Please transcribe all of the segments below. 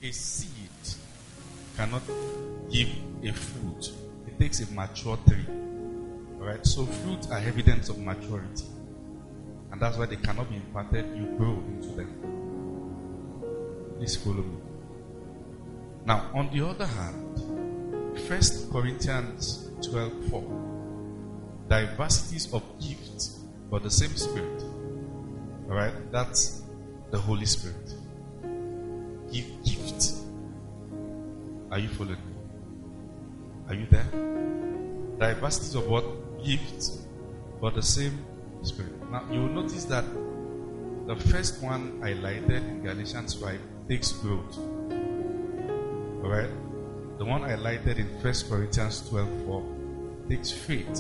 a seed cannot give a fruit. It takes a mature tree. Alright, so fruits are evidence of maturity. And that's why they cannot be imparted. You grow into them. Please follow me. Now, on the other hand, 1 Corinthians 12:4, diversities of gifts, but the same Spirit. Alright, that's the Holy Spirit. Give gift. Are you following me? Are you there? Diversities of what? Gifts, but the same Spirit. Now, you will notice that the first one highlighted in Galatians 5 takes growth. Alright? The one highlighted in 1 Corinthians 12:4 takes faith.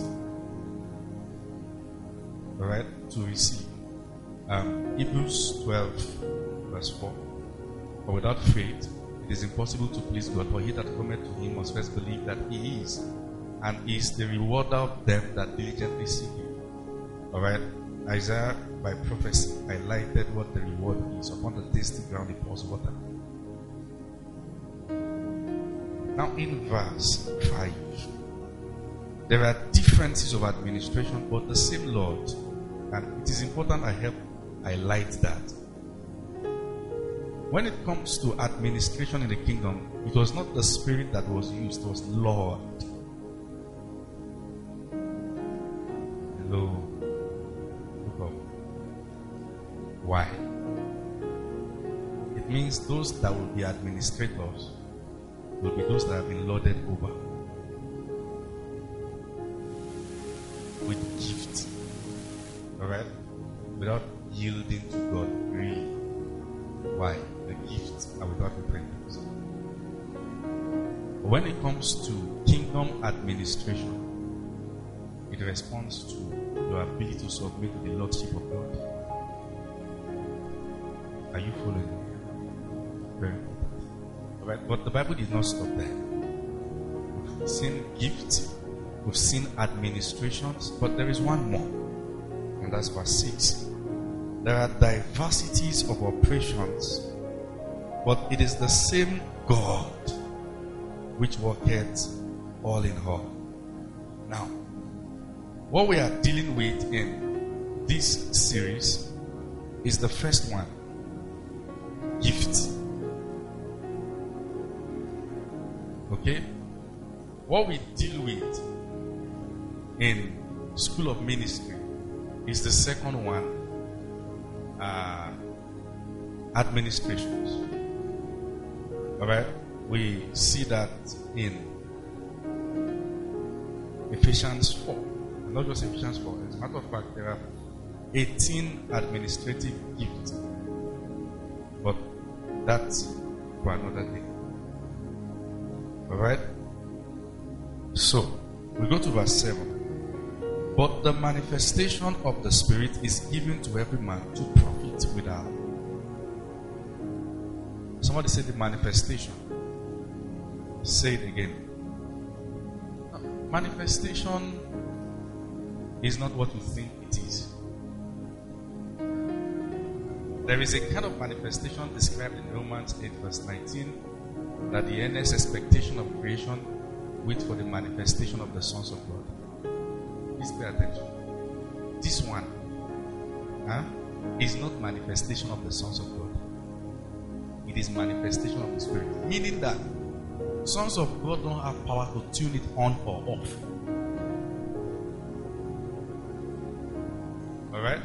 Alright? To receive. Hebrews 12:4. For without faith, it is impossible to please God. For he that cometh to him must first believe that he is, and is the rewarder of them that diligently seek him. Alright? Isaiah, by prophecy, highlighted what the reward is. Upon the tasty ground it pours water. Now in verse 5, there are differences of administration, but the same Lord. And it is important I help highlight that. When it comes to administration in the kingdom, it was not the Spirit that was used, it was Lord. Hello. Look up. Why? It means those that will be administrators will be those that have been lorded over with gift. Alright? Without yielding to God. Really. Why? The gifts are without repentance. When it comes to kingdom administration, it responds to your ability to submit to the Lordship of God. Are you following me? Very important. Alright, but the Bible did not stop there. We've seen gifts, we've seen administrations, but there is one more. And that's verse 6. There are diversities of operations, but it is the same God which worketh all in all. Now, what we are dealing with in this series is the first one, gift. Okay? What we deal with in School of Ministry is the second one, administrations. Alright? We see that in Ephesians 4. Not just Ephesians 4. As a matter of fact, there are 18 administrative gifts. But that's for another day. Alright? So, we go to verse 7. But the manifestation of the Spirit is given to every man to profit without. Somebody say the manifestation. Say it again. Manifestation is not what you think it is. There is a kind of manifestation described in Romans 8 verse 19, that the earnest expectation of creation waits for the manifestation of the sons of God. Please pay attention. This one is not manifestation of the sons of God. It is manifestation of the Spirit. Meaning that sons of God don't have power to tune it on or off. Alright?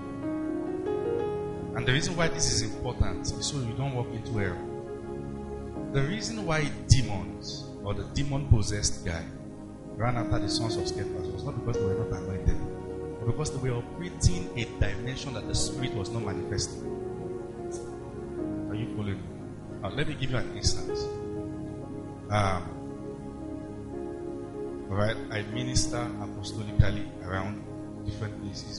And the reason why this is important is so you don't walk into error. The reason why demons or the demon-possessed guy ran after the sons of Scephas was not because they were not anointed, but because they were operating a dimension that the Spirit was not manifesting. Are you following me? Now, let me give you an instance. Alright, I minister apostolically around different places,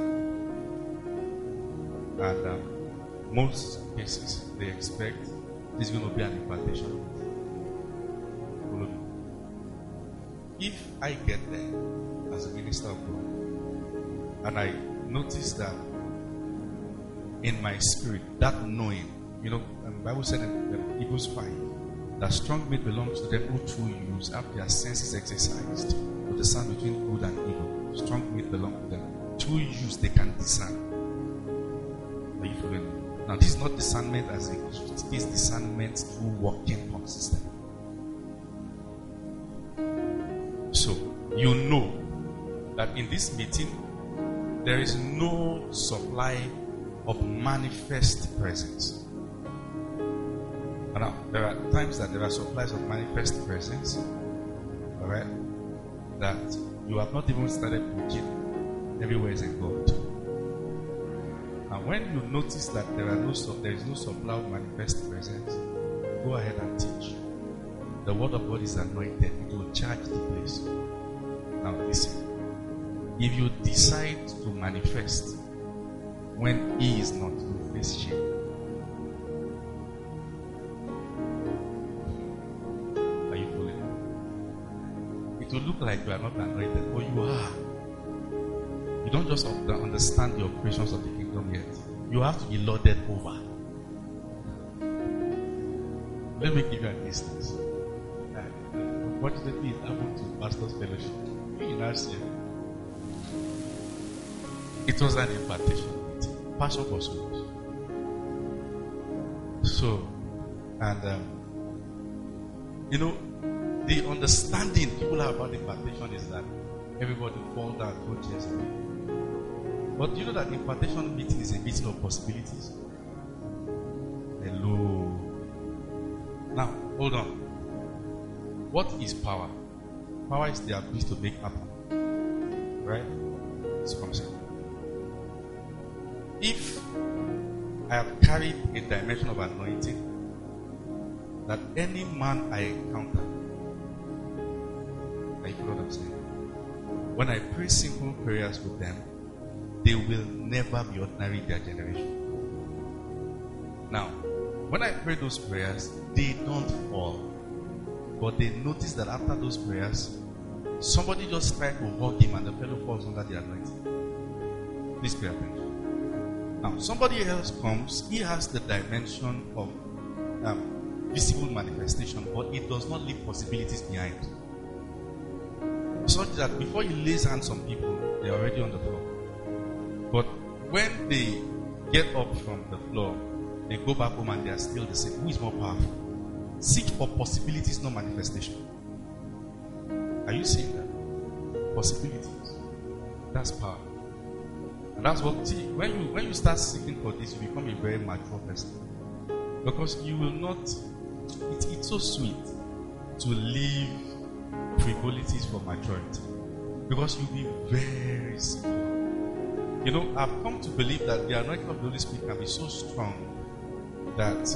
and most cases they expect there's going to be an impartation. Follow me. If I get there as a minister of God and I notice that in my spirit, that knowing You know, the Bible said in Hebrews 5 that strong meat belongs to them who through use have their senses exercised to discern between good and evil. Strong meat belongs to them. Through use, they can discern. Are you following me? Now, this is not discernment as a gift. This is discernment through working consistently. So, you know that in this meeting, there is no supply of manifest presence. Now, there are times that there are supplies of manifest presence, alright, that you have not even started preaching. Everywhere is in God. And when you notice that there is no supply of manifest presence, go ahead and teach. The word of God is anointed. It will charge the place. Now listen. If you decide to manifest when He is not, you will face shame. Are you following? It will look like you are not anointed, but you are. You don't just understand the operations of the kingdom yet. You have to be loaded over. Let me give you an instance. Unfortunately, it happened to Pastor's Fellowship in last year. It was an impartation meeting. Pastor was good. So, and you know, the understanding people have about impartation is that everybody fall down, go chairs away. But you know that impartation meeting is a meeting of possibilities. Hello. Now, hold on. What is power? Power is the ability to make happen. Right? It's concept. If I have carried a dimension of anointing that any man I encounter, I know what I'm saying. When I pray simple prayers with them, they will never be ordinary in their generation. Now, when I pray those prayers, they don't fall. But they notice that after those prayers, somebody just tried to hug him and the fellow falls under the anointing. Please pay attention. Now, somebody else comes, he has the dimension of visible manifestation, but it does not leave possibilities behind. Such that before he lays hands on people, they are already on the floor. But when they get up from the floor, they go back home and they are still the same. Who is more powerful? Seek for possibilities, not manifestation. Are you seeing that? Possibilities. That's power. And that's what, see, when you start seeking for this, you become a very mature person. Because you will not, it's so sweet to leave frivolities for maturity. Because you'll be very simple. You know, I've come to believe that the anointing of the Holy Spirit can be so strong that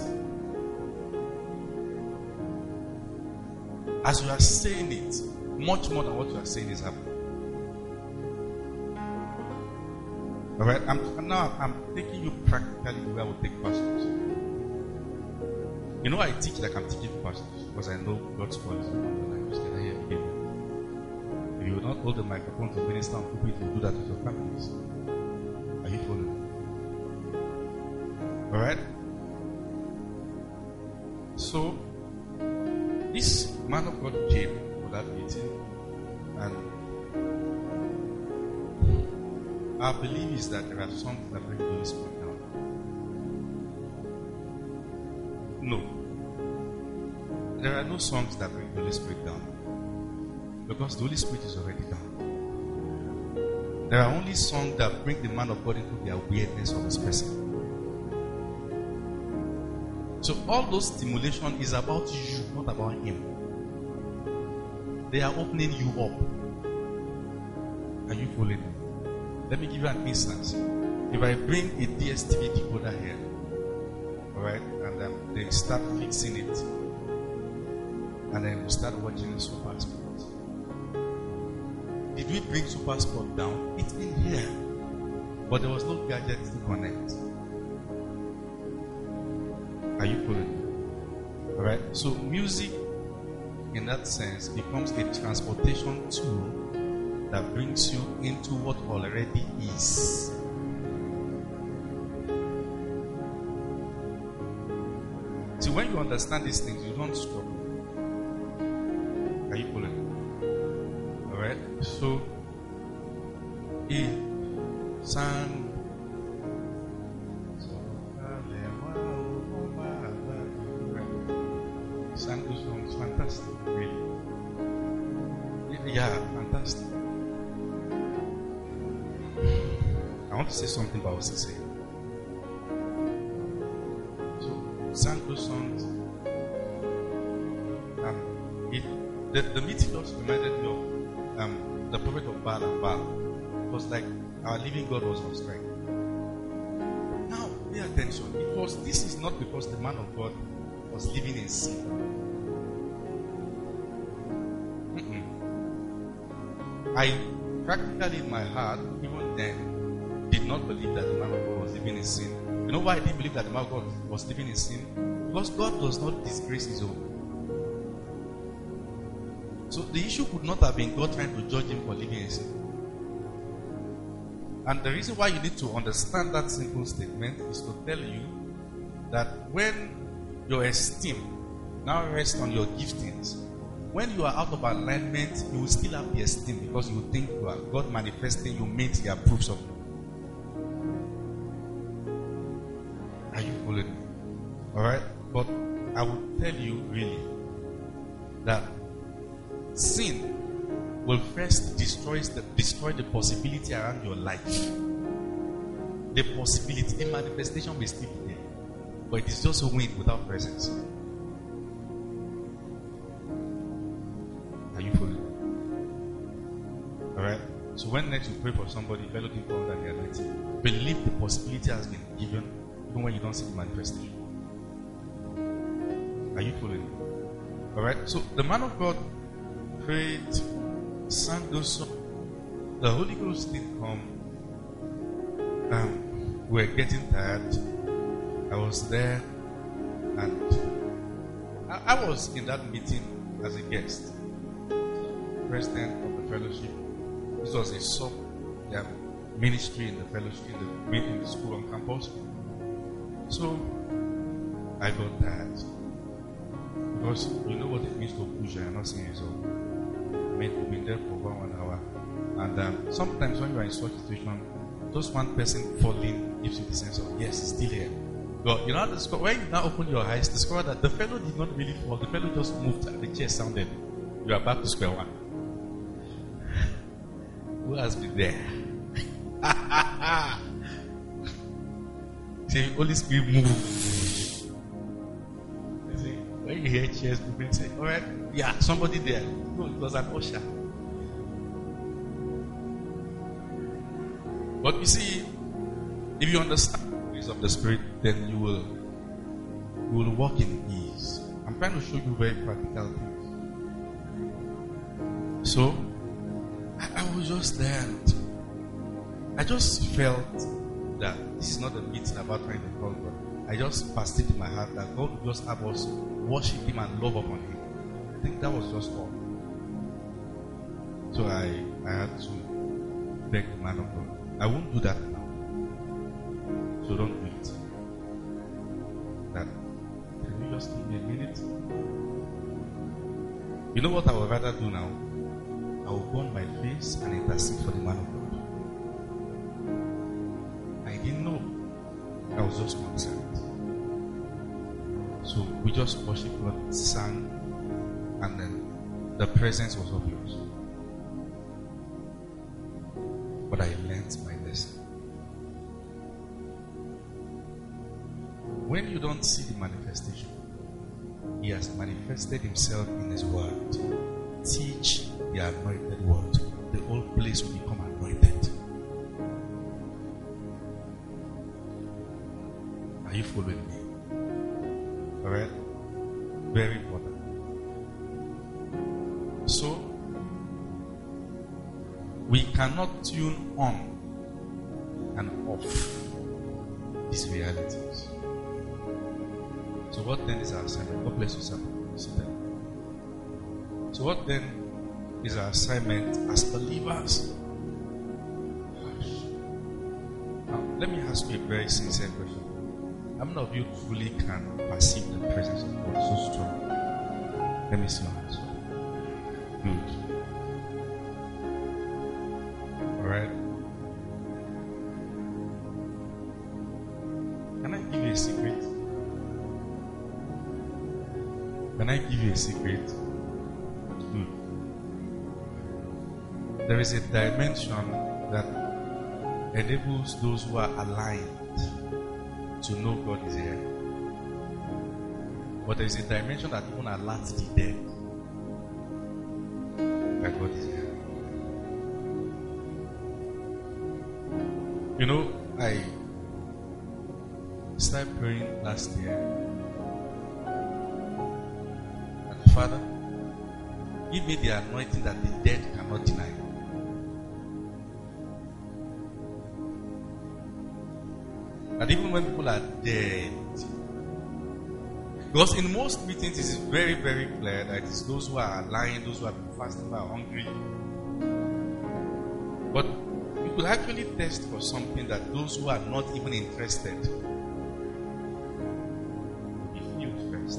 as you are saying it, much more than what you are saying is happening. Alright, I'm taking you practically the way I would take pastors. You know, I teach like I'm teaching pastors because I know God's voice on the life. If you will not hold the microphone to minister on people, you will do that with your families. Are you following? Alright? So, this man of God came for that meeting, and our belief is that there are songs that bring the Holy Spirit down. No. There are no songs that bring the Holy Spirit down. Because the Holy Spirit is already down. There are only songs that bring the man of God into the awareness of his person. So all those stimulation is about you, not about him. They are opening you up. Are you following me? Let me give you an instance. If I bring a DSTV decoder here, alright, and they start fixing it, and then we start watching Super Sport. Did we bring Super Sport down? It's been here, but there was no gadget to connect. Are you following me? Alright, so music in that sense becomes a transportation tool that brings you into what already is. understand these things, you don't struggle. Are you following? Alright? So, he sang. Sang those songs, fantastic, really. Yeah, fantastic. I want to say something about what he said. So, sang those songs. The meeting just reminded me of the prophet of Baal and Baal. It was like our living God was on strike. Now, pay attention. This is not because the man of God was living in sin. I practically in my heart, even then, did not believe that the man of God was living in sin. You know why I didn't believe that the man of God was living in sin? Because God does not disgrace his own. So the issue could not have been God trying to judge him for living in sin. And the reason why you need to understand that simple statement is to tell you that when your esteem now rests on your giftings, when you are out of alignment, you will still have the esteem because you think you are God manifesting, you meet the approves of you. Are you following me? Alright? But I will tell you really that sin will first destroy the possibility around your life. The possibility, the manifestation will still be there. But it is just a wind without presence. Are you following? Alright? So when next you pray for somebody, fellow people under the anointing, believe the possibility has been given even when you don't see the manifestation. Are you following? Alright? So the man of God prayed, sang those songs. The Holy Ghost didn't come. We were getting tired. I was there, and I was in that meeting as a guest. President of the fellowship. This was a sub ministry in the fellowship, in the school on campus. So I got tired. Because you know what it means to push and not seeing result. I mean, we've been there for over 1 hour. And sometimes when you are in such a situation, just one person falling gives you the sense of, yes, it's still here. But you know, when you now open your eyes, discover that the fellow did not really fall. The fellow just moved and the chair sounded. You are back to square one. Who has been there? See, Holy Spirit move. When you hear chairs moving, say, alright, yeah, somebody there. No, it was an usher. But you see, if you understand the ways of the Spirit, then you will walk in ease. I'm trying to show you very practical things. So, I was just there and I just felt that this is not a meeting about trying to call God. I just perceived in my heart that God would just have us worship Him and love upon Him. I think that was just all. So I had to beg the man of God. I won't do that now. So don't do it. That, can you just give me a minute? You know what I would rather do now? I will go on my face and intercede for the man of God. I didn't know. I was just concerned. So we just worshiped God, sang, and then the presence was obvious. But I learned my lesson. When you don't see the manifestation, He has manifested Himself in His word. Teach the anointed word. The whole place will become anointed. Are you following me? Alright? Very important. So, we cannot tune on and off these realities. So what then is our assignment? God bless you, sir. So what then is our assignment as believers? Now, let me ask you a very sincere question. How many of you truly can perceive the presence of God so strong? Let me see your hands. Good. Alright. Can I give you a secret? Can I give you a secret? Good. There is a dimension that enables those who are aligned to know God is here. But there is a dimension that even alerts the dead that God is here. You know, I started praying last year. And Father, give me the anointing that the dead cannot deny. And even when people are dead, because in most meetings it is very, very clear that it is those who are lying, those who have been fasting, who are hungry. But you could actually test for something that those who are not even interested will be filled first.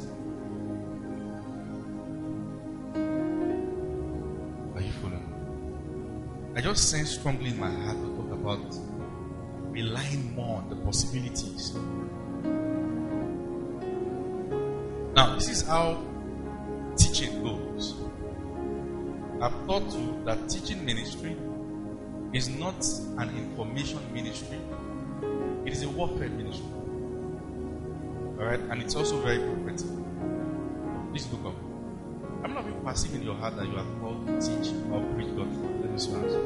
Are you following? I just sense strongly in my heart to talk about relying more on the possibilities. Now, this is how teaching goes. I've taught you that teaching ministry is not an information ministry. It is a warfare ministry. Alright? And it's also very prophetic. Please look up. How many of you perceive in your heart that you are called to teach or preach God's word? Let me see answer.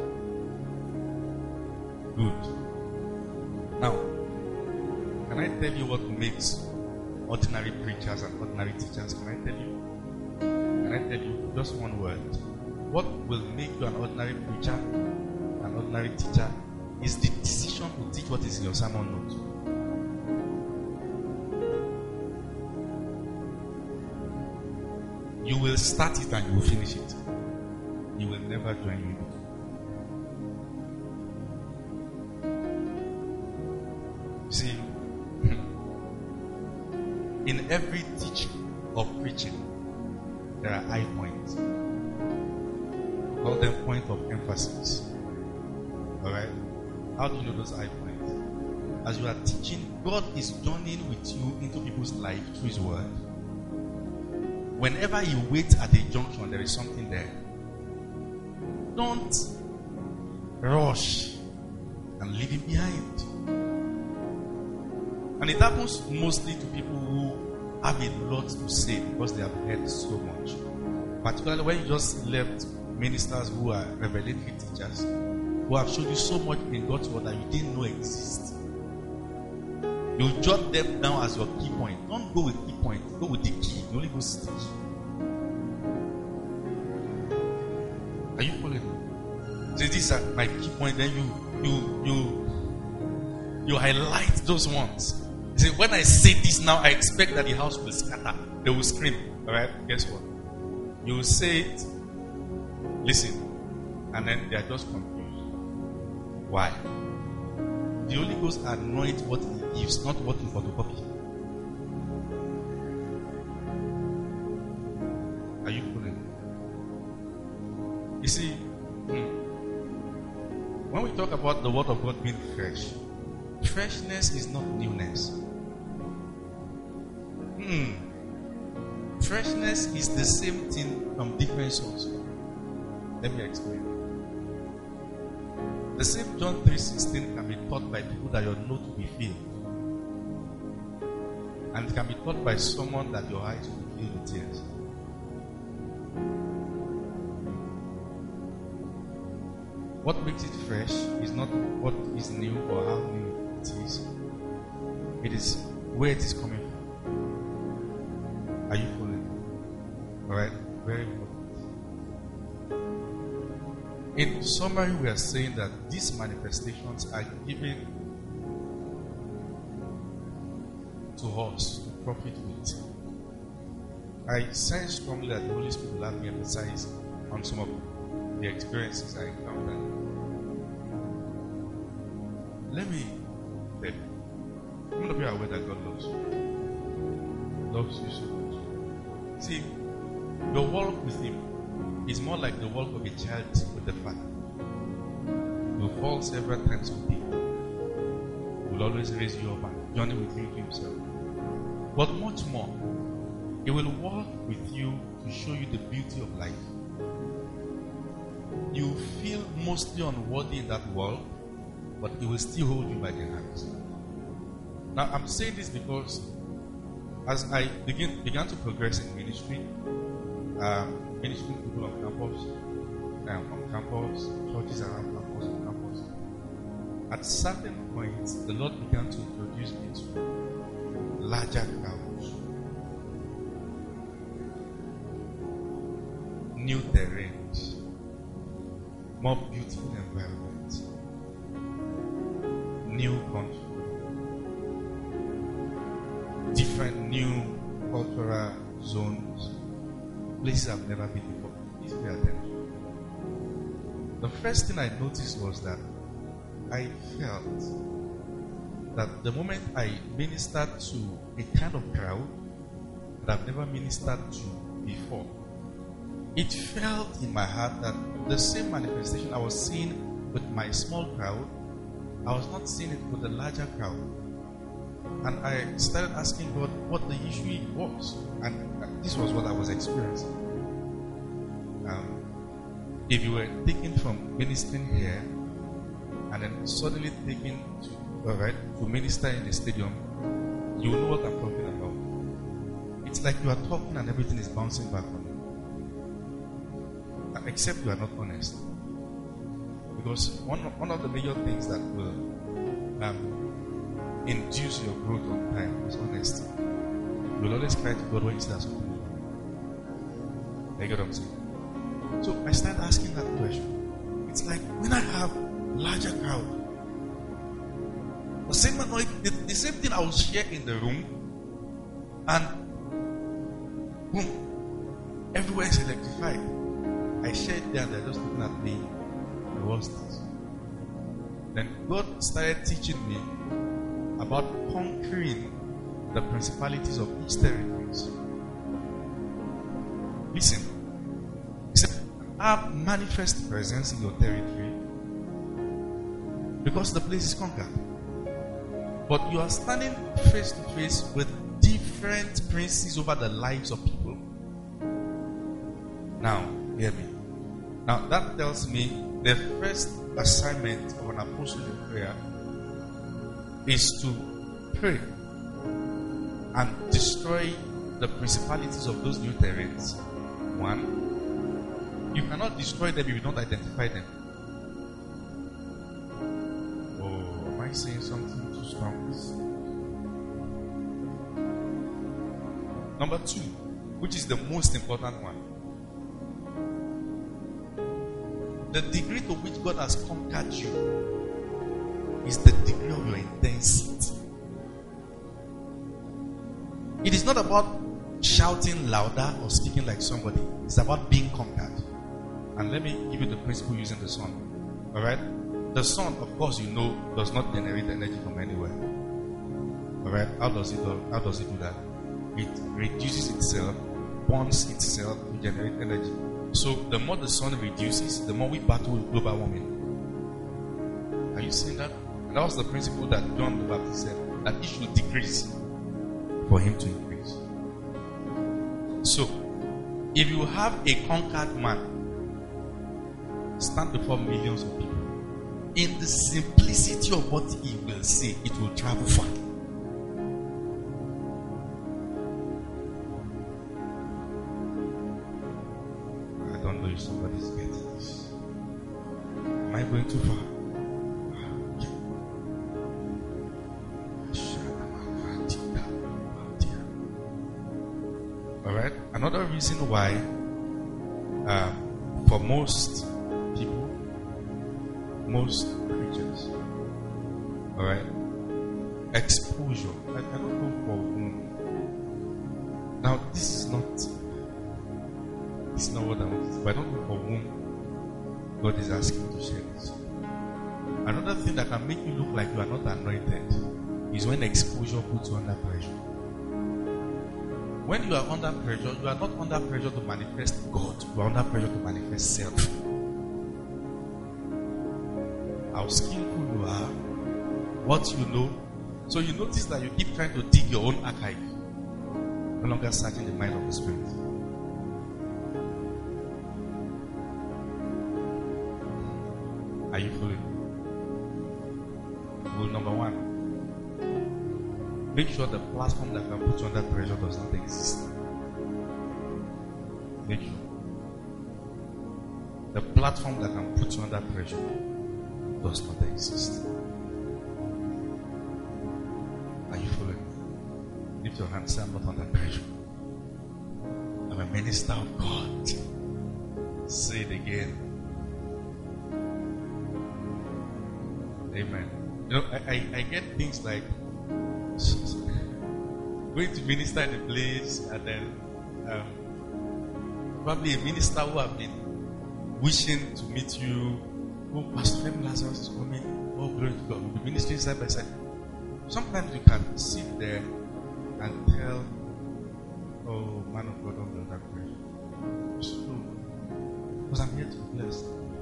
Good. Now, can I tell you what makes ordinary preachers and ordinary teachers? Can I tell you? Can I tell you just one word? What will make you an ordinary preacher, an ordinary teacher, is the decision to teach what is in your sermon notes. You will start it and you will finish it. You will never join me. See, in every teaching or preaching, there are high points. We call them point of emphasis. Alright? How do you know those high points? As you are teaching, God is journeying with you into people's life through His word. Whenever you wait at a junction, there is something there. Don't rush and leave Him behind. And it happens mostly to people who have a lot to say because they have heard so much. Particularly when you just left ministers who are revelatory teachers, who have showed you so much in God's word that you didn't know exist. You jot them down as your key point. Don't go with key point, go with the key. You only go with the key. Are you following me? So these are my key point. Then you highlight those ones. See, when I say this now, I expect that the house will scatter. They will scream. Alright? Guess what? You will say it, listen, and then they are just confused. Why? The Holy Ghost anoints what He gives, not what He photocopy. Are you following? You see, when we talk about the word of God being fresh, freshness is not newness. Freshness is the same thing from different sources. Let me explain. The same John 3:16 can be taught by people that your nose will be filled. And it can be taught by someone that your eyes will be filled with tears. What makes it fresh is not what is new or how new it is. It is where it is coming from. Are you following? Alright? Very important. In summary, we are saying that these manifestations are given to us to profit with. I sense strongly that the Holy Spirit will have me emphasize on some of the experiences I encountered. Let me tell you. How many of you are aware that God loves you? Loves you so much. See, your walk with Him is more like the walk of a child with the Father. You fall several times with Him. He will always raise you up and journey with you to Himself. But much more, He will walk with you to show you the beauty of life. You feel mostly unworthy in that world, but He will still hold you by the hands. Now, I'm saying this because as I began to progress in ministry, ministering people on campus, churches around campus, on campus, at certain points, the Lord began to introduce me to larger crowds, new terrains, more beautiful environments, new country, different new cultural zones, places I've never been before. Please pay attention. The first thing I noticed was that I felt that the moment I ministered to a kind of crowd that I've never ministered to before, it felt in my heart that the same manifestation I was seeing with my small crowd, I was not seeing it with the larger crowd. And I started asking God what the issue was. And this was what I was experiencing. If you were taken from ministering here and then suddenly taken to minister in the stadium, you know what I'm talking about. It's like you are talking and everything is bouncing back on you. Except you are not honest. Because one of the major things that will induce your growth on time is honesty. You'll always cry to God when you start something wrong. You get what I'm saying? So I started asking that question. It's like when I have larger crowd, the same thing I will share in the room, and boom, everywhere is electrified. I share it there and they're just looking at me. What's this? Then God started teaching me about conquering the principalities of each territory. Listen, he said, have manifest presence in your territory because the place is conquered. But you are standing face to face with different princes over the lives of people. Now, hear me. Now, that tells me the first assignment of an apostle in prayer is to pray and destroy the principalities of those new terrains. One, you cannot destroy them if you don't identify them. Oh, am I saying something too strong? Number two, which is the most important one. The degree to which God has conquered you is the degree of your intensity. It is not about shouting louder or speaking like somebody. It's about being conquered. And let me give you the principle using the sun. Alright? The sun, of course, you know, does not generate energy from anywhere. Alright? How does it do that? It reduces itself, burns itself to generate energy. So the more the sun reduces, the more we battle with global warming. Are you seeing that? And that was the principle that John the Baptist said, that it should decrease for him to increase. So, if you have a conquered man stand before millions of people, in the simplicity of what he will say, it will travel far. I don't know if somebody's getting this. Am I going too far? Alright, another reason why for most people, most preachers, alright, exposure. I don't know for whom. Now this is not what I want, but I don't know for whom God is asking to share this. Another thing that can make you look like you are not anointed is when exposure puts you under pressure. When you are under pressure, you are not under pressure to manifest God. You are under pressure to manifest self. How skillful you are, what you know. So you notice that you keep trying to dig your own archive, no longer searching the mind of the Spirit. Are you following? Rule number 1. Make sure the platform that can put you under pressure does not exist. Make sure. The platform that can put you under pressure does not exist. Are you following? Lift your hand, say, I'm not under pressure. I'm a minister of God. Say it again. Amen. You know, I get things like going to minister in a place, and then probably a minister who have been wishing to meet you. Oh, Pastor Femi Lazarus is coming. Oh, glory to God. We'll be ministering side by side. Sometimes you can sit there and tell, oh, man of God, don't be under pressure. It's true. Because I'm here to be blessed.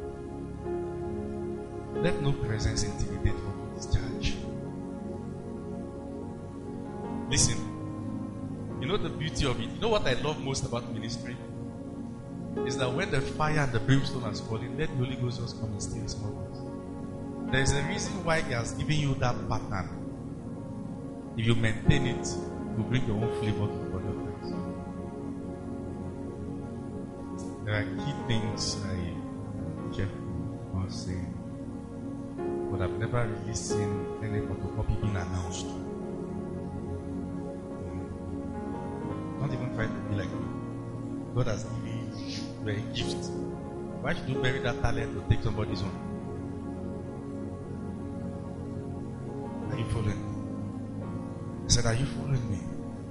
Let no presence intimidate or discharge. Listen, you know the beauty of it. You know what I love most about ministry? Is that when the fire and the brimstone has fallen, let the Holy Ghost just come and steal his moments. There is a reason why he has given you that pattern. If you maintain it, you bring your own flavor to the body of Christ. There are key things I careful about saying, but I've never really seen any photocopy being announced. Don't even try to be like me. God has given you a gift. Why should you bury that talent to take somebody's own? Are you following? I said, are you following me?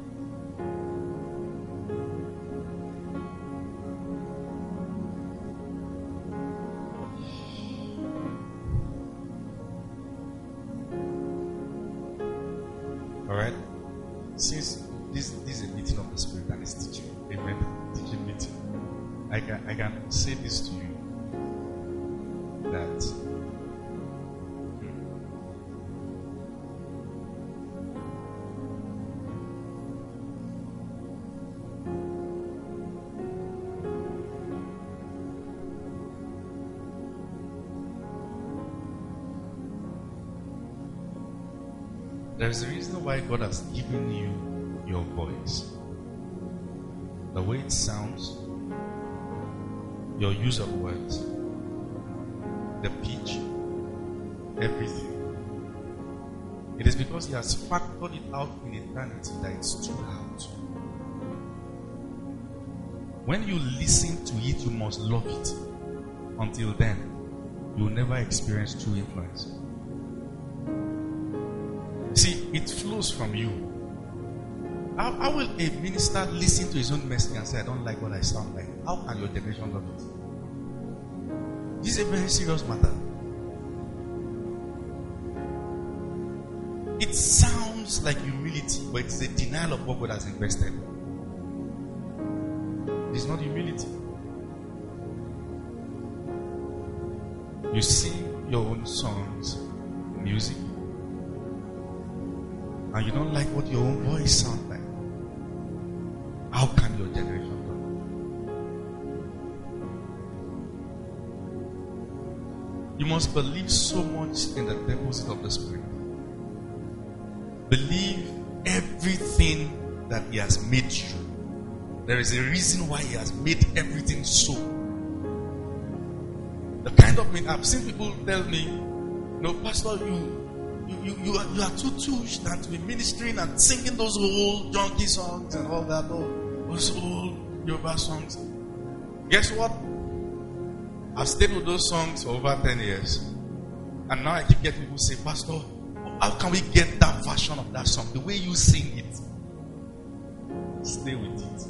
Alright? Since this is a meeting of the Spirit and it's teaching, amen, teaching meeting, I can say this to you, that there is a reason why God has given you your voice. The way it sounds, your use of words, the pitch, everything. It is because He has factored it out in eternity that it stood out. When you listen to it, you must love it. Until then, you will never experience true influence. See, it flows from you. How will a minister listen to his own message and say, I don't like what I sound like? How can your generation love it? This is a very serious matter. It sounds like humility, but it's a denial of what God has invested. It's not humility. You sing your own songs, music, and you don't like what your own voice sounds like. How can your generation love? You must believe so much in the deposit of the Spirit. Believe everything that He has made you. There is a reason why He has made everything so. The kind of I've seen people tell me, no, Pastor, you are too touched and to be ministering and singing those old junkie songs and all that, those old Yoruba songs. Guess what? I've stayed with those songs for over 10 years. And now I keep getting people say, Pastor, how can we get that version of that song? The way you sing it. Stay with it.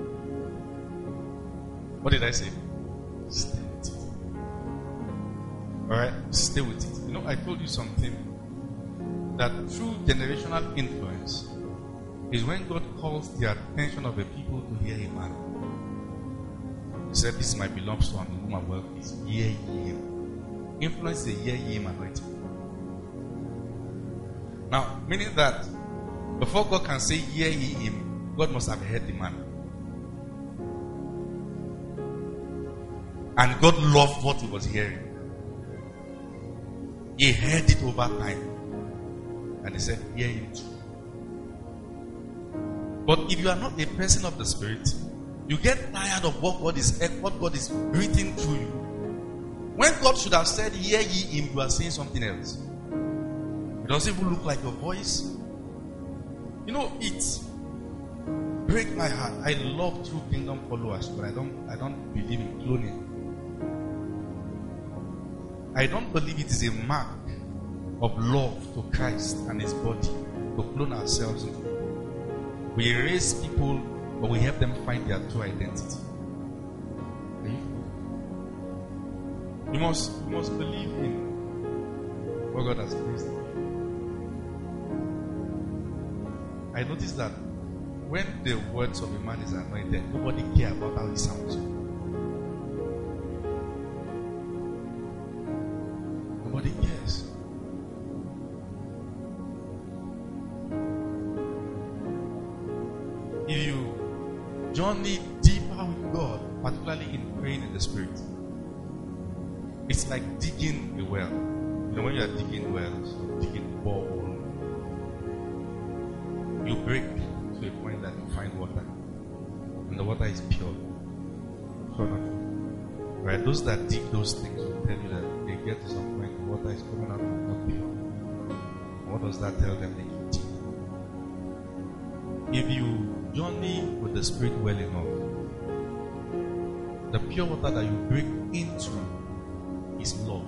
What did I say? Stay with it. Alright? Stay with it. You know, I told you something that through generational influence is when God calls the attention of the people to hear Him out. He said, "This is my beloved Son, in whom I'm well pleased. Hear ye Him." Influence is a hear ye Him anointing. Now, meaning that before God can say hear ye Him, God must have heard the man. And God loved what He was hearing. He heard it over time. And He said, hear Him too. But if you are not a person of the Spirit, you get tired of what God is breathing through you. When God should have said, hear ye Him, you are saying something else. It doesn't even look like your voice. You know, it breaks my heart. I love true kingdom followers, but I don't believe in cloning. I don't believe it is a mark of love to Christ and His body to clone ourselves into people. We raise people, but we help them find their true identity. You must believe in what God has placed. I noticed that when the words of a man is anointed, nobody cares about how he sounds. Nobody cares. If you journey deeper with God, particularly in praying in the Spirit, it's like digging a well. You know, when you are digging wells, digging a borehole, you break to a point that you find water, and the water is pure. So, right? Those that dig those things will tell you that they get to some point the water is coming out of not pure. What does that tell them? They keep digging. If you journey with the Spirit well enough, the pure water that you break into is love.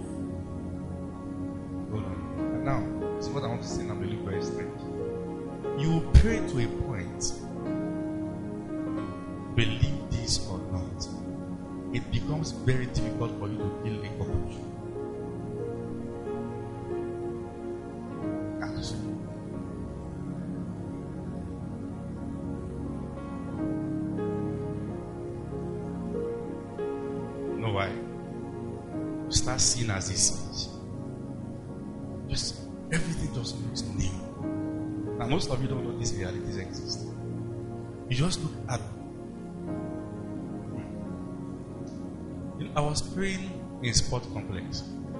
Hold on. And now, this is what I want to say now. Will look very strange. You pray to a point, believe this or not, it becomes very difficult for you to kill a cockroach. You know why? You start seeing as this is. Just everything just looks new. Now, most of you don't know these realities exist. You just look at. You know, I was praying in sport complex.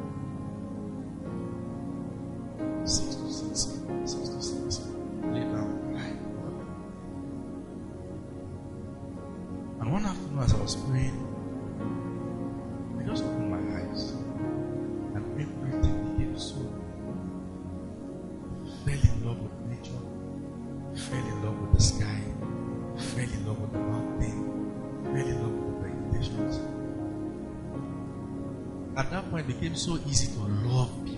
6 to 6. Lay down. And one afternoon, as I was praying, I just opened my eyes, and everything became so. Fell in love with nature, fell in love with the sky, fell in love with the mountain, fell in love with the vegetations. At that point, it became so easy to love people.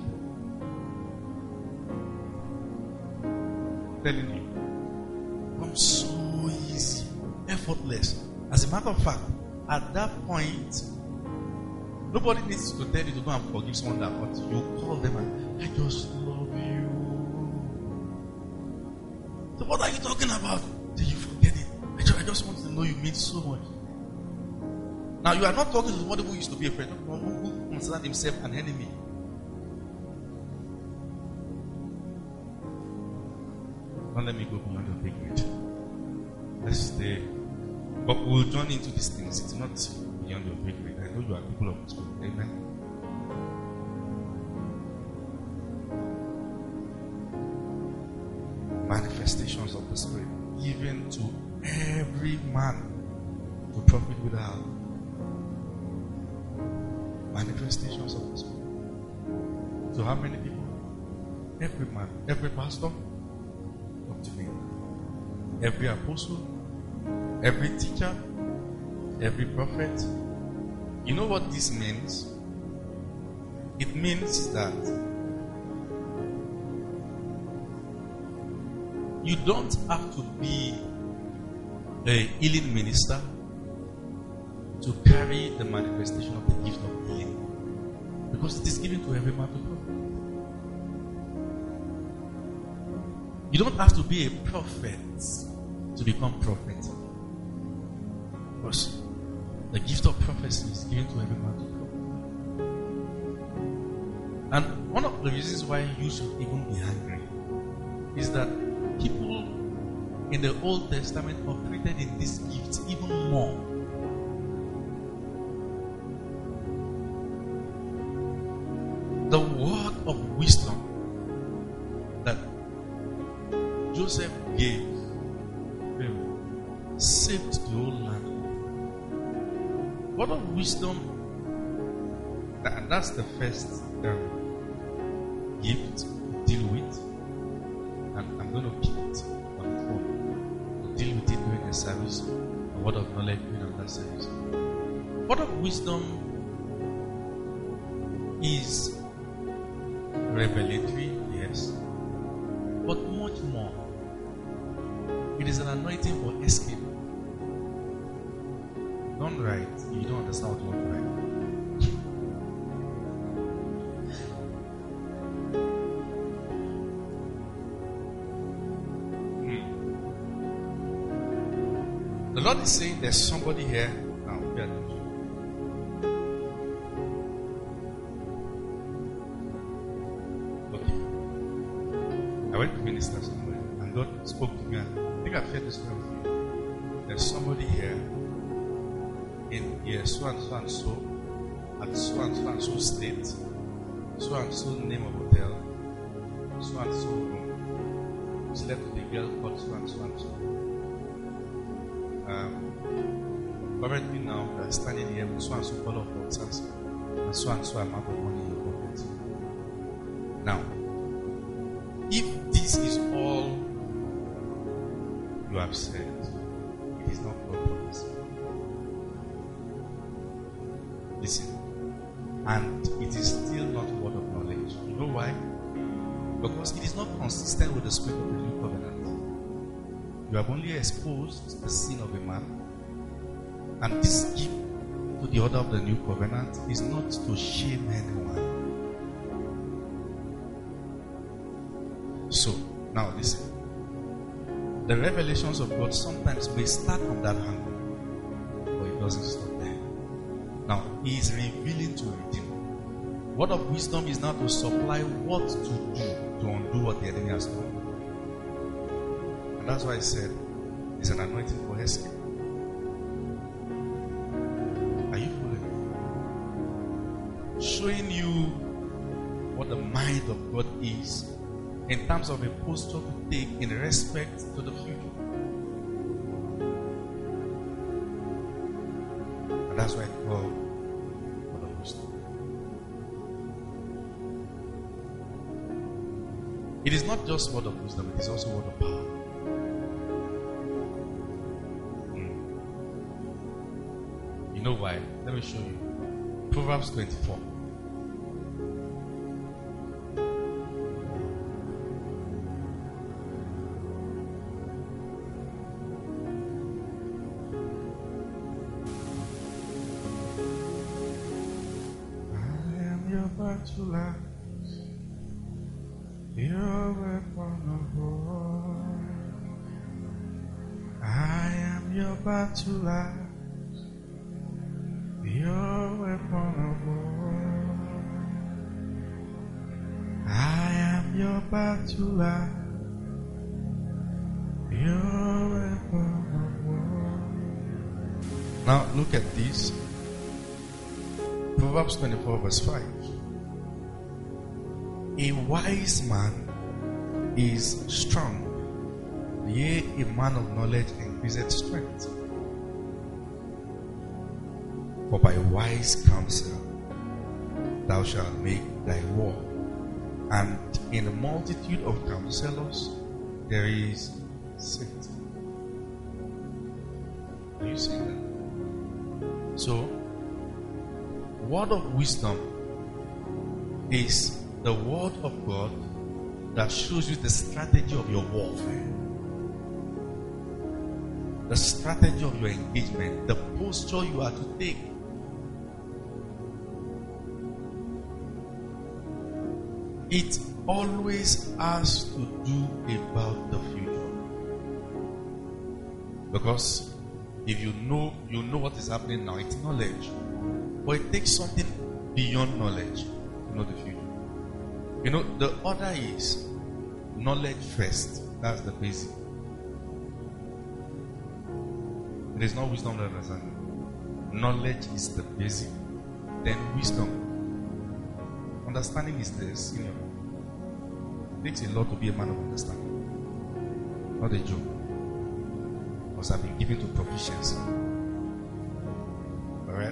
I'm telling you, I'm so easy, effortless. As a matter of fact, at that point, nobody needs to tell you to go and forgive someone that hurt you. You call them and I just love you. So what are you talking about? Did you forget it? I just want to know you mean so much. Now you are not talking to somebody who used to be a friend, who considered himself an enemy. Don't let me go beyond your big grade. Let's stay. But we'll join into these things. It's not beyond your big grade. I know you are people of the Spirit. Amen. Manifestations of the Spirit given to every man to profit without. Manifestations of the Spirit. So how many people? Every man, every pastor, up to me. Every apostle, every teacher, every prophet. You know what this means? It means that you don't have to be a healing minister to carry the manifestation of the gift of healing, because it is given to every man to You don't have to be a prophet to become prophet. Because the gift of prophecy is given to every man to prophet. And one of the reasons why you should even be angry is that people in the Old Testament operated in this gift even more. The word of wisdom that Joseph gave saved the whole land. Word of wisdom, and that's the first gift to deal with. And I'm going to keep it on the phone to deal with it during the service. A word of knowledge during another service. Word of wisdom is revelatory, yes, but much more. It is an anointing for escape. Don't write if you don't understand what you want to write. The Lord is saying there's somebody here now. Okay. I went to minister somewhere and God spoke to me. I think I've shared this with you. There's somebody here in here, so and so and so, at so and so state, so and so name of hotel, so and so room. Slept with a girl called so and so and so. Currently now, we are standing here with so and so color of waters and so amount of money in your pocket. Now, if this is all you have said, it is not God promise. Listen, and it is still not word of knowledge. You know why? Because it is not consistent with the spirit of the new covenant. You have only exposed the sin of a man. And this gift to the order of the new covenant is not to shame anyone. So, now listen. The revelations of God sometimes may start from that angle, but it doesn't stop there. Now, He is revealing to redeem. Word of wisdom is not to supply what to do to undo what the enemy has done. And that's why I said it's an anointing for escape. Are you following me? Showing you what the mind of God is in terms of a posture to take in respect to the future. And that's why I call word of wisdom. It is not just word of wisdom, it is also word of power. You know why? Let me show you. Proverbs 24. Battle axe, your weapon of war. I am your battle axe, your weapon of war. I am your battle axe, your weapon of war. Now look at this. Proverbs 24 verse 5. A wise man is strong, yea, a man of knowledge increaseth strength. For by wise counsel thou shalt make thy war, and in a multitude of counselors there is safety. Are you seeing that? So, word of wisdom is the word of God that shows you the strategy of your warfare, the strategy of your engagement, the posture you are to take. it always has to do about the future. Because if you know what is happening now, it's knowledge. But it takes something beyond knowledge to know the future. You know, the order is knowledge first. That's the basic. It is not wisdom and understanding. Knowledge is the basic. Then wisdom. Understanding is this. It takes a lot to be a man of understanding. Not a joke. Because I've been given to proficiency. Alright?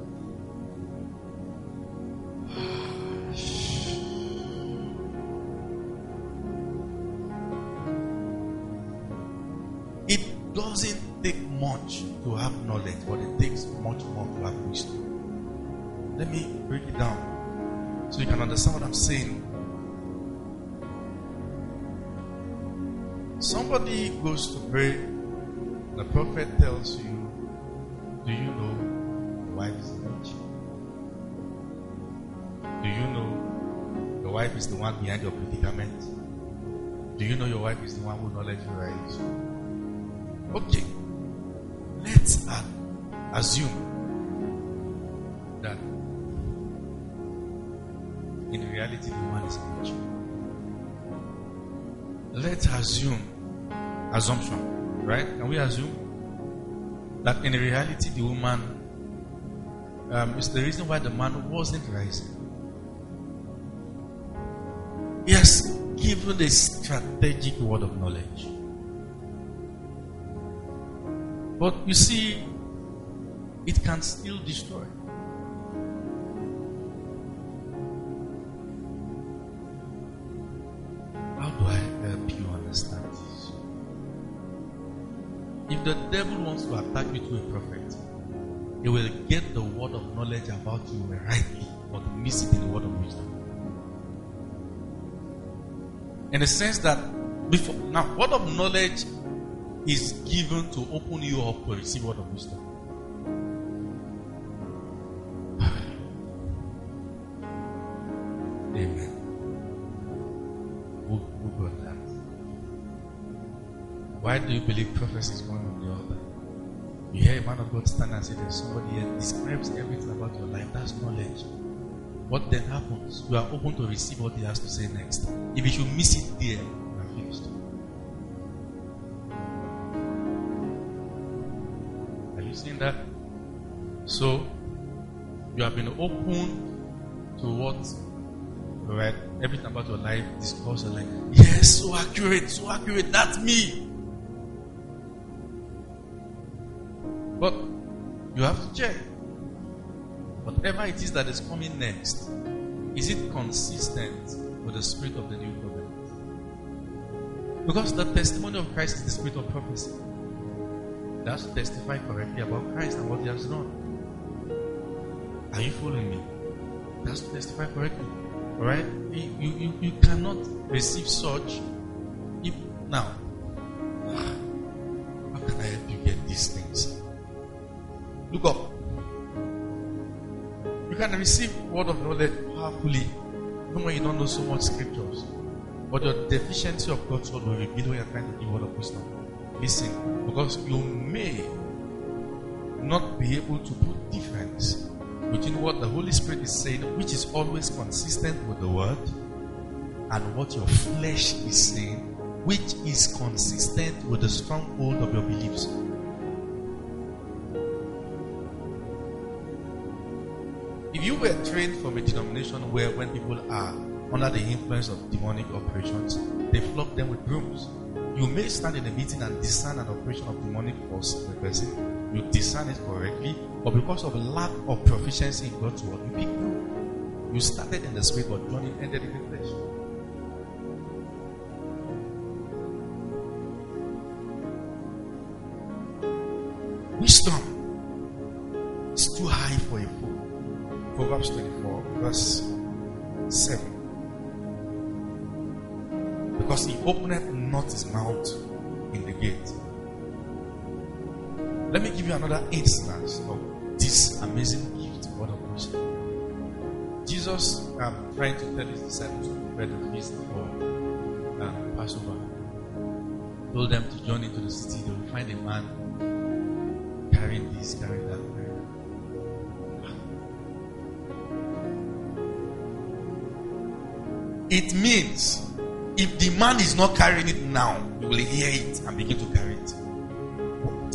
It doesn't take much to have knowledge, but it takes much more to have wisdom. Let me break it down so you can understand what I'm saying. Somebody goes to pray, the prophet tells you, do you know the wife is rich? Do you know the wife is the one behind your predicament? Do you know your wife is the one who knowledge you right? Okay, let's assume that in reality the woman is rich. Let's assumption, right? Can we assume that in reality the woman is the reason why the man wasn't rising? He has given a strategic word of knowledge. But you see, it can still destroy. How do I help you understand this? If the devil wants to attack you to a prophet, he will get the word of knowledge about you rightly, but miss it in the word of wisdom. In the sense that word of knowledge is given to open you up to receive word of wisdom. Amen. Who got that? Why do you believe prophecy is going on the altar? You hear a man of God stand and say there's somebody here describes everything about your life. That's knowledge. What then happens? You are open to receive what he has to say next. If you should miss it there, you are finished. Are you seeing that? So, you have been open to what, right? Everything about your life, discourse your life. Yes, so accurate, that's me. But you have to check. Whatever it is that is coming next, is it consistent with the spirit of the new covenant? Because the testimony of Christ is the spirit of prophecy. That's to testify correctly about Christ and what he has done. Are you following me? That's to testify correctly. Alright? You cannot receive such. Now, how can I help you get these things? Look up. You can receive word of knowledge powerfully, even when you don't know so much scriptures. But your deficiency of God's word will reveal when you're trying to give word of wisdom. Listen, because you may not be able to put difference between what the Holy Spirit is saying, which is always consistent with the word, and what your flesh is saying, which is consistent with the stronghold of your beliefs. If you were trained from a denomination where when people are under the influence of demonic operations, they flog them with brooms. You may stand in a meeting and discern an operation of demonic force in the person. You discern it correctly, but because of lack of proficiency in God's word, you pick broom. You started in the spirit, but Johnny ended in the flesh. Wisdom is too high for a fool. Proverbs 24, verse 7. Because he openeth not his mouth in the gate. Let me give you another instance of this amazing gift, word of wisdom. Jesus trying to tell his disciples to prepare the feast for Passover, told them to join into the city. They will find a man carrying this, carrying that. It means if the man is not carrying it now, you will hear it and begin to carry it. What?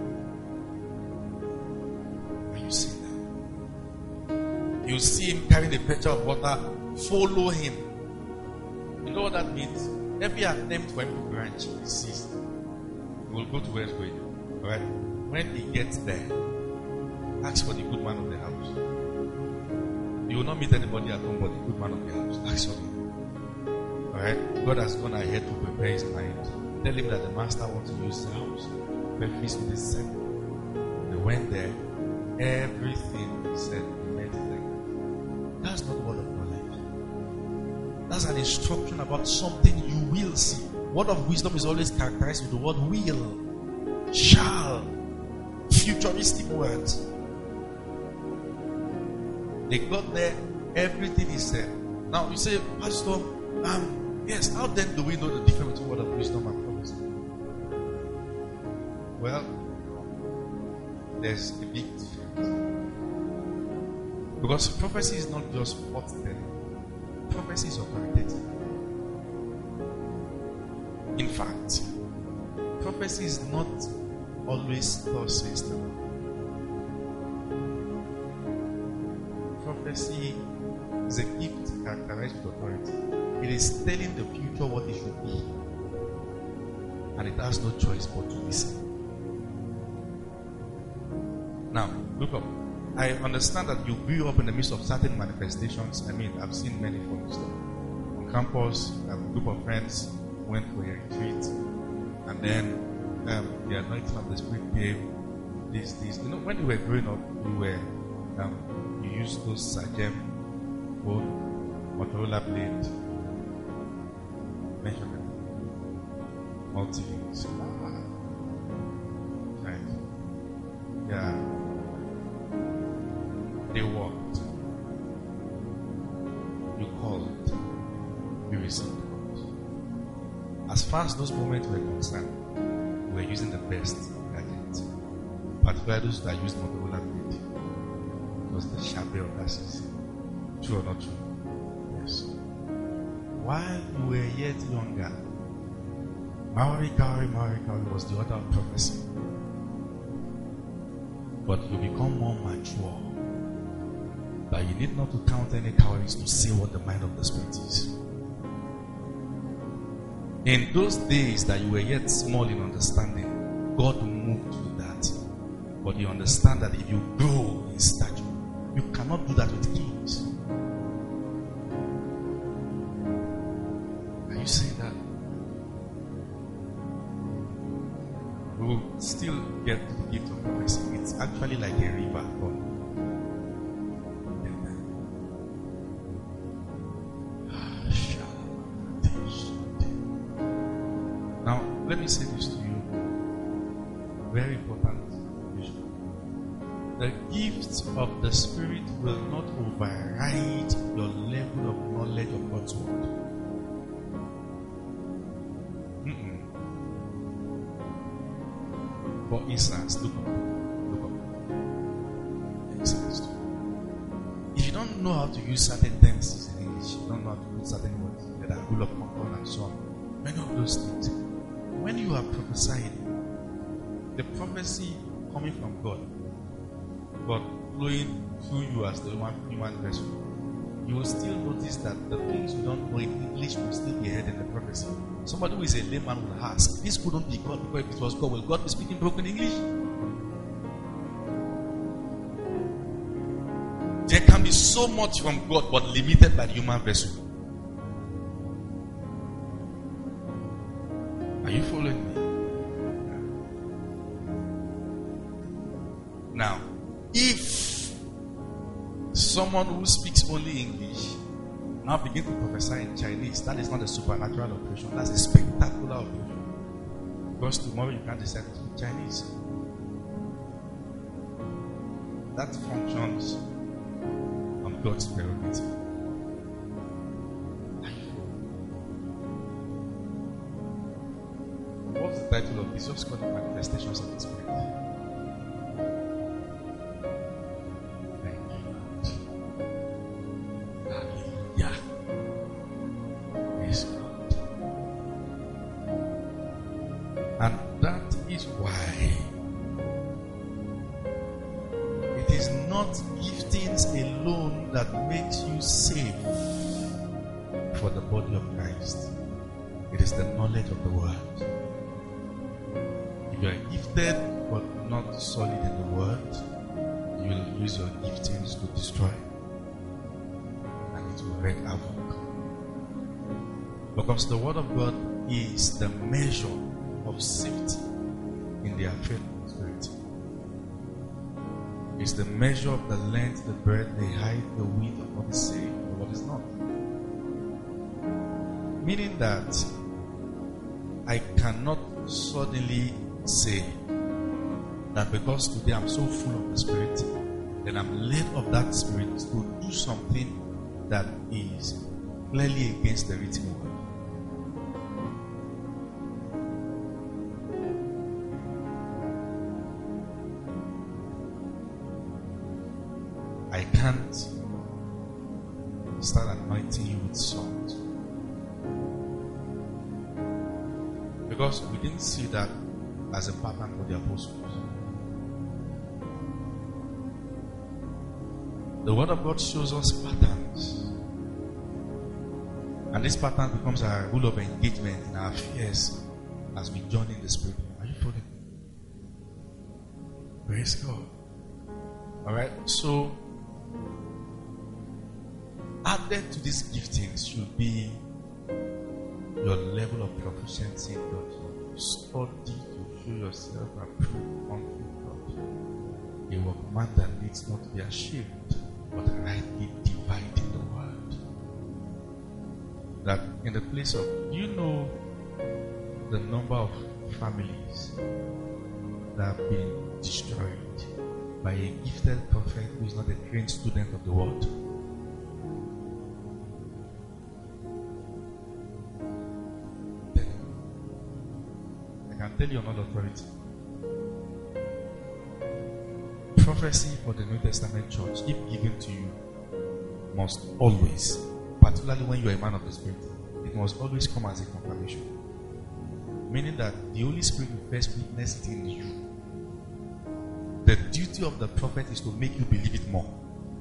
Are you seeing that? You see him carrying a pitcher of water, follow him. You know what that means? Every attempt for him to branch is ceased. He will go to where he's going. Alright? When he gets there, ask for the good man of the house. You will not meet anybody at home but the good man of the house. Ask for him. Alright? God has gone ahead to prepare his mind. Tell him that the master wants to use the house. Prepare feast with his son. They went there. Everything he said made them. That's not word of knowledge. That's an instruction about something you will see. Word of wisdom is always characterized with the word will, shall, futuristic words. They got there, everything he said. Now you say, Pastor, yes, how then do we know the difference between word of wisdom and prophecy? Well, there's a big difference. Because prophecy is not just forth-telling. Prophecy is authoritative. In fact, prophecy is not always thus says the Lord. Prophecy is a gift characterized with authority. It is telling the future what it should be. And it has no choice but to listen. Now, look up. I understand that you grew up in the midst of certain manifestations. I mean, I've seen many forms of stuff. On campus, a group of friends went for a retreat. And then the anointing of the Spirit came. This. You know, when you were growing up, you used those Sajem phone, Motorola blade, measurement, multi-views. Right. Yeah. They walked. You called. You received. As far as those moments were concerned, we were using the best gadgets. Particularly those that used Motorola blade. It was the shabby of that season. True or not true? Yes. While you were yet younger, Maori Kauri was the order of prophecy. But you become more mature. That you need not to count any calories to say what the mind of the Spirit is. In those days that you were yet small in understanding, God moved with that. But you understand that if you grow in stature, you cannot do that with kings. Are you saying that? We will still get to the gift of prophecy. It's actually like a river. Now, let me say this to you. Very important vision. The gifts of the Spirit will not override your level of knowledge of God's word. For instance, look up. Instance. If you don't know how to use certain tenses in English, you don't know how to put certain words that are full of compound and so on. Many of those things. When you are prophesying, the prophecy coming from God, but flowing through you as the human vessel, you will still notice that the things you don't know in English will still be heard in the prophecy. Somebody who is a layman will ask, this couldn't be God, because if it was God, will God be speaking broken English? There can be so much from God, but limited by the human vessel. Are you following me? Now, if someone who speaks only English now begin to prophesy in Chinese, that is not a supernatural operation, that's a spectacular operation. Because tomorrow you can't decide to speak Chinese. That functions on God's prerogative. What's the title of this? Just called the Manifestations of the Spirit. Thank you, Lord. Hallelujah. Praise God. And that is why it is not giftings alone that makes you safe for the body of Christ. It is the knowledge of the word. If you are gifted but not solid in the word, you will use your giftings to destroy, and it will wreak havoc. Because the word of God is the measure of safety in the affair of the Spirit. It's the measure of the length, the breadth, the height, the width of what is safe and what is not. Meaning that I cannot suddenly say that because today I'm so full of the Spirit, then I'm led of that Spirit to do something that is clearly against the written word. I can't start anointing you with salt, because we didn't see that as a pattern for the apostles. The word of God shows us patterns, and this pattern becomes our rule of engagement in our affairs as we journey in the Spirit. Are you following? Praise God. Alright, so added to these giftings should be your level of proficiency in God. Study to show yourself approved unto God, a workman that needs not to be ashamed, but rightly dividing the word. That in the place of, the number of families that have been destroyed by a gifted prophet who is not a trained student of the word. I can tell you another authority. Prophecy for the New Testament church, if given to you, must always, particularly when you are a man of the Spirit, it must always come as a confirmation. Meaning that the Holy Spirit will first witness it in you. The duty of the prophet is to make you believe it more.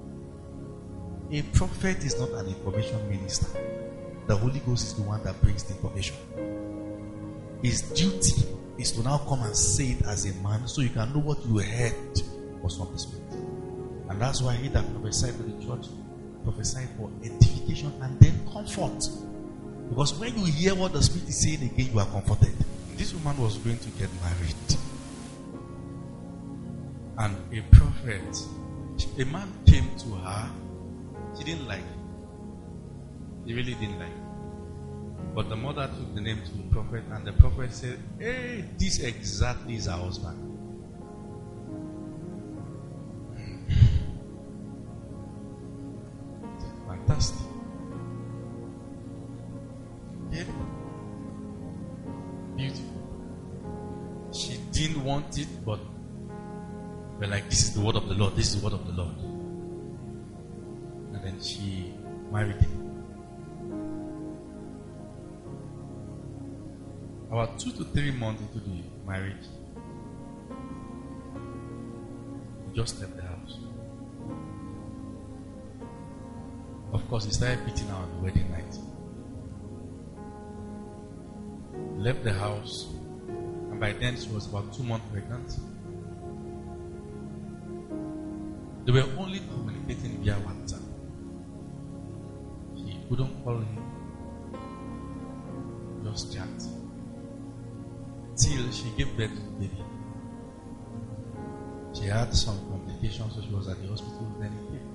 A prophet is not an information minister. The Holy Ghost is the one that brings the information. His duty is to now come and say it as a man, so you can know what you heard was from the Spirit. And that's why he that prophesied to the church prophesied for edification and then comfort. Because when you hear what the Spirit is saying again, you are comforted. This woman was going to get married, and a prophet, a man came to her. She didn't like him. He really didn't like him. But the mother took the name to the prophet, and the prophet said, "Hey, this exactly is her husband." Fantastic. Yeah. Beautiful. She didn't want it, but we're like, this is the word of the Lord. This is the word of the Lord. And then she married him. About 2 to 3 months into the marriage, he just left the house. Of course, he started beating her on the wedding night. He left the house, and by then she was about 2 months pregnant. They were only communicating via WhatsApp. She couldn't call him, just chat. Till she gave birth to the baby. She had some complications, so she was at the hospital. Then he came.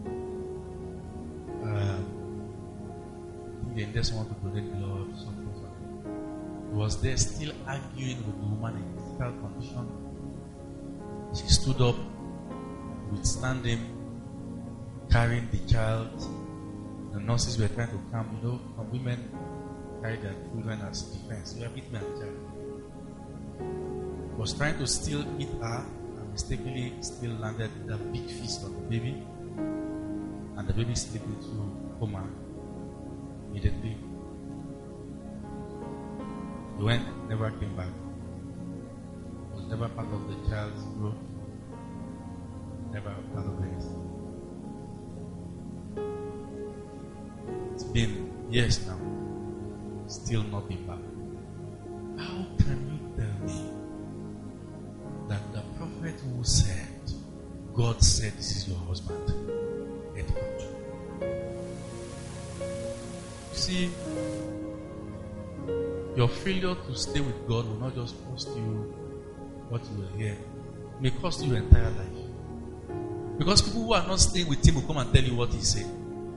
They just want to donate blood, something like that. He was there still arguing with the woman in critical condition. She stood up, withstand him, carrying the child. The nurses were trying to calm, some women carry their children as defense. You have beaten my child. Was trying to still eat her and mistakenly still landed a big fist on the baby. And the baby slipped into coma immediately. He went, never came back. Was never part of the child's growth. Never part of it. It's been years now. Still not been back. How can you tell me that the prophet who said, God said this is your husband? Get out. You see, your failure to stay with God will not just cost you what you will hear. It may cost you your entire life. Because people who are not staying with Him will come and tell you what He said.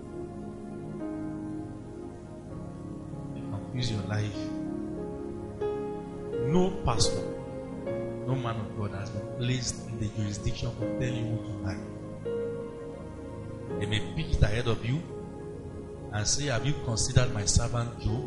You confuse your life. No pastor, no man of God has been placed in the jurisdiction to tell you who to marry. They may pick it ahead of you and say, have you considered my servant Job?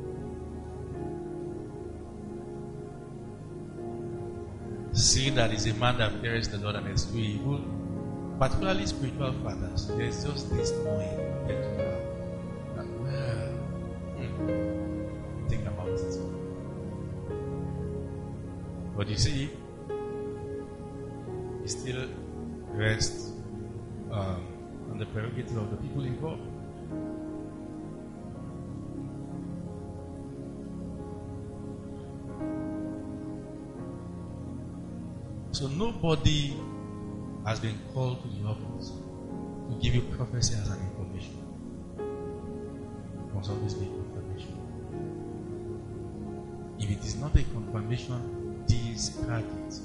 Seeing that he's a man that fears the Lord and is doing evil, particularly spiritual fathers, there's just this knowing that think about it. But you see, he still rests on the prerogative of the people involved. So nobody has been called to the office to give you prophecy as an information. It must always be confirmation. If it is not a confirmation, discard it.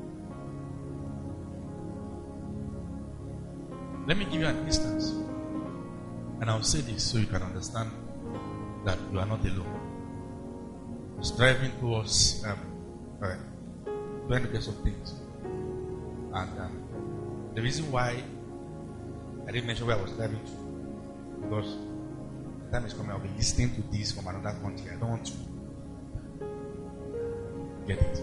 Let me give you an instance. And I'll say this so you can understand that you are not alone. I was driving towards doing the best of things. And the reason why I didn't mention where I was driving to, because the time is coming, I'll be listening to this from another country. I don't want to get it.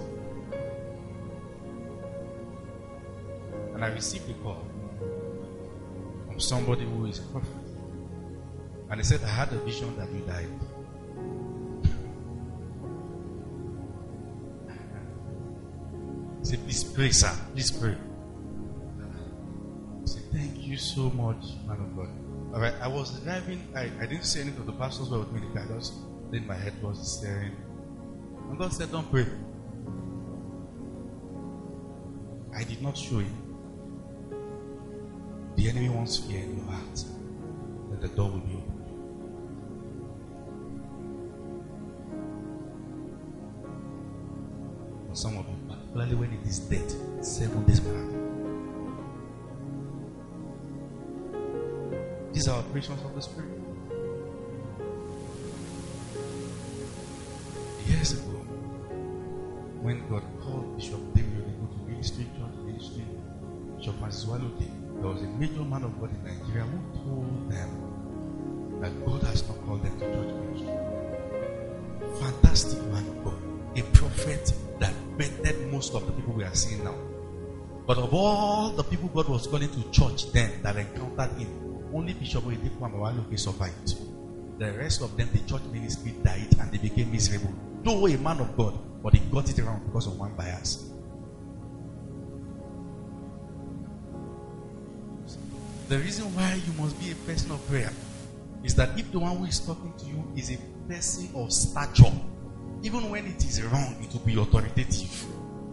And I received a call from somebody who is a prophet. And they said, I had a vision that you died. I said, please pray, sir. Please pray. I said, thank you so much, man of God. Alright, I was driving. I didn't say anything to the pastors who were with me. I just laid my head towards the steering. And God said, don't pray. I did not show him. The enemy wants fear in your heart. That the door will be open. For some of you, particularly when it is dead, 7 days back. These are operations of the Spirit. Years ago, when God called Bishop David to church ministry, Bishop Francis Waluke, there was a major man of God in Nigeria who told them that God has not called them to church ministry. Fantastic man of God, a prophet that bettered most of the people we are seeing now. But of all the people God was calling to church then that encountered him, only Bishop Waluke survived. The rest of them, the church ministry died and they became miserable. Though a man of God, but he got it wrong because of one bias. The reason why you must be a person of prayer is that if the one who is talking to you is a person of stature, even when it is wrong, it will be authoritative.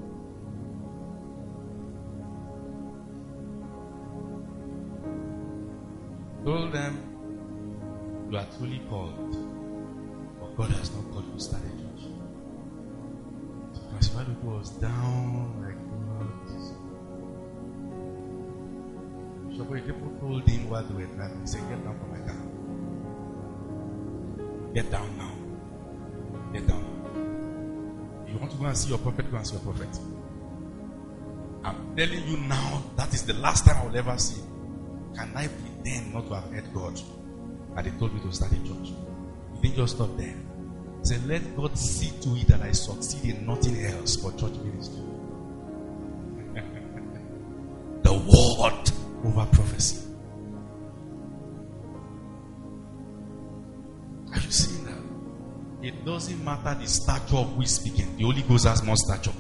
Told them, you are truly called, but God has not called you to start a church. So Pastor Waluke was down like God. So when people told him what they were driving, he said, get down from my car. Get down now. Get down now. If you want to go and see your prophet, go and see your prophet. I'm telling you now, that is the last time I will ever see him. can I pretend not to have heard God? And they told me to start a church. He didn't just stop there. He said, let God see to it that I succeed in nothing else but church ministry. The word over prophecy. Are you seeing that? It doesn't matter the stature of who is speaking. The Holy Ghost has more stature.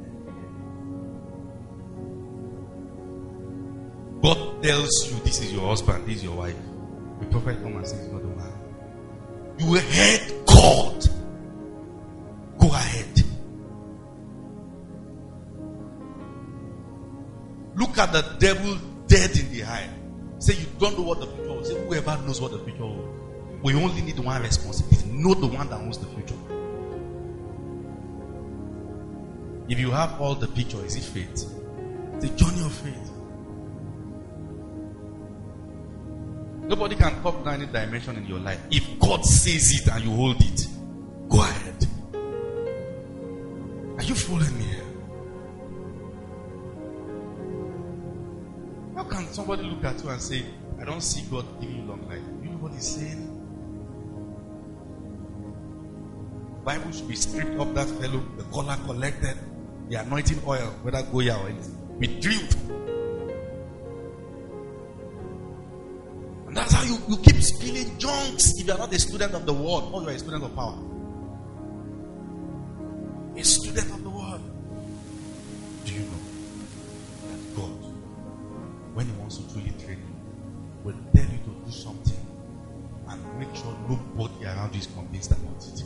God tells you this is your husband, this is your wife. The prophet comes and says it's not the man. You heard God. Go ahead. Look at the devil dead in the eye. Say you don't know what the future will. Say whoever knows what the future will. We only need one responsibility. Know the one that owns the future. If you have all the picture, is it faith? It's a journey of faith. Nobody can come down any dimension in your life. If God says it and you hold it, go ahead. Are you following me here? How can somebody look at you and say, I don't see God giving you long life? You know what he's saying? The Bible should be stripped of that fellow, the collar collected, the anointing oil, whether Goya or anything, be drilled. And that's how you keep spilling junks if you are not a student of the word, or you are a student of power. A student of the word. Do you know that God, when he wants to truly train you, will tell you to do something and make sure nobody around you is convinced about it.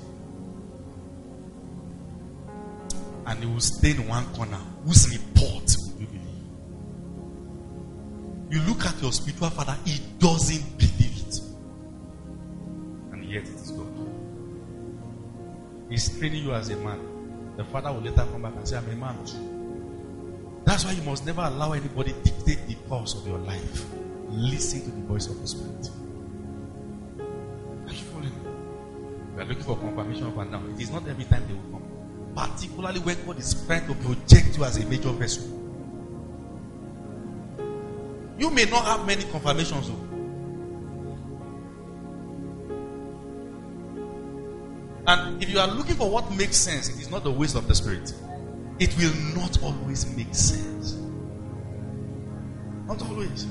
And he will stay in one corner. Whose report will you believe? You look at your spiritual father, he doesn't believe it. And yet it is God. He's training you as a man. The father will later come back and say, I'm a man too. That's why you must never allow anybody dictate the course of your life. Listen to the voice of the Spirit. Are you following me? We are looking for confirmation up and down. It is not every time they will come. Particularly when God is trying to project you as a major vessel. You may not have many confirmations though. And if you are looking for what makes sense, it is not the ways of the Spirit. It will not always make sense. Not always.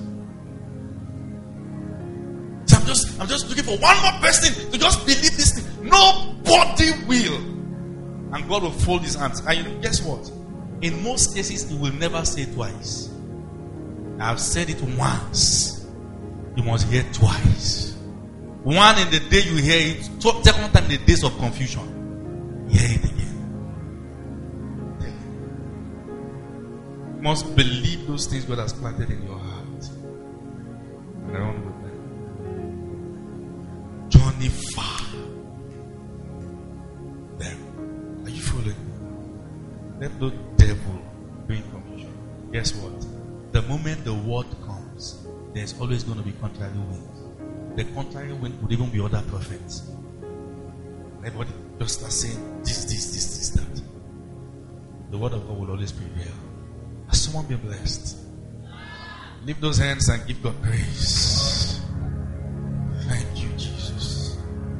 So I'm just looking for one more person to just believe this thing. Nobody will. And God will fold his hands. And guess what? In most cases, he will never say twice. I've said it once. You must hear twice. One in the day you hear it. Second time in the days of confusion. Hear it again. You must believe those things God has planted in your heart. And I don't know that. Journey far. There. Are you following? Let no devil bring confusion. Guess what? The moment the word comes, there's always going to be contrary wind. The contrary wind would even be other prophets. Everybody just start saying this, that. The word of God will always prevail. Has someone been blessed? Lift those hands and give God praise. Thank you, Jesus.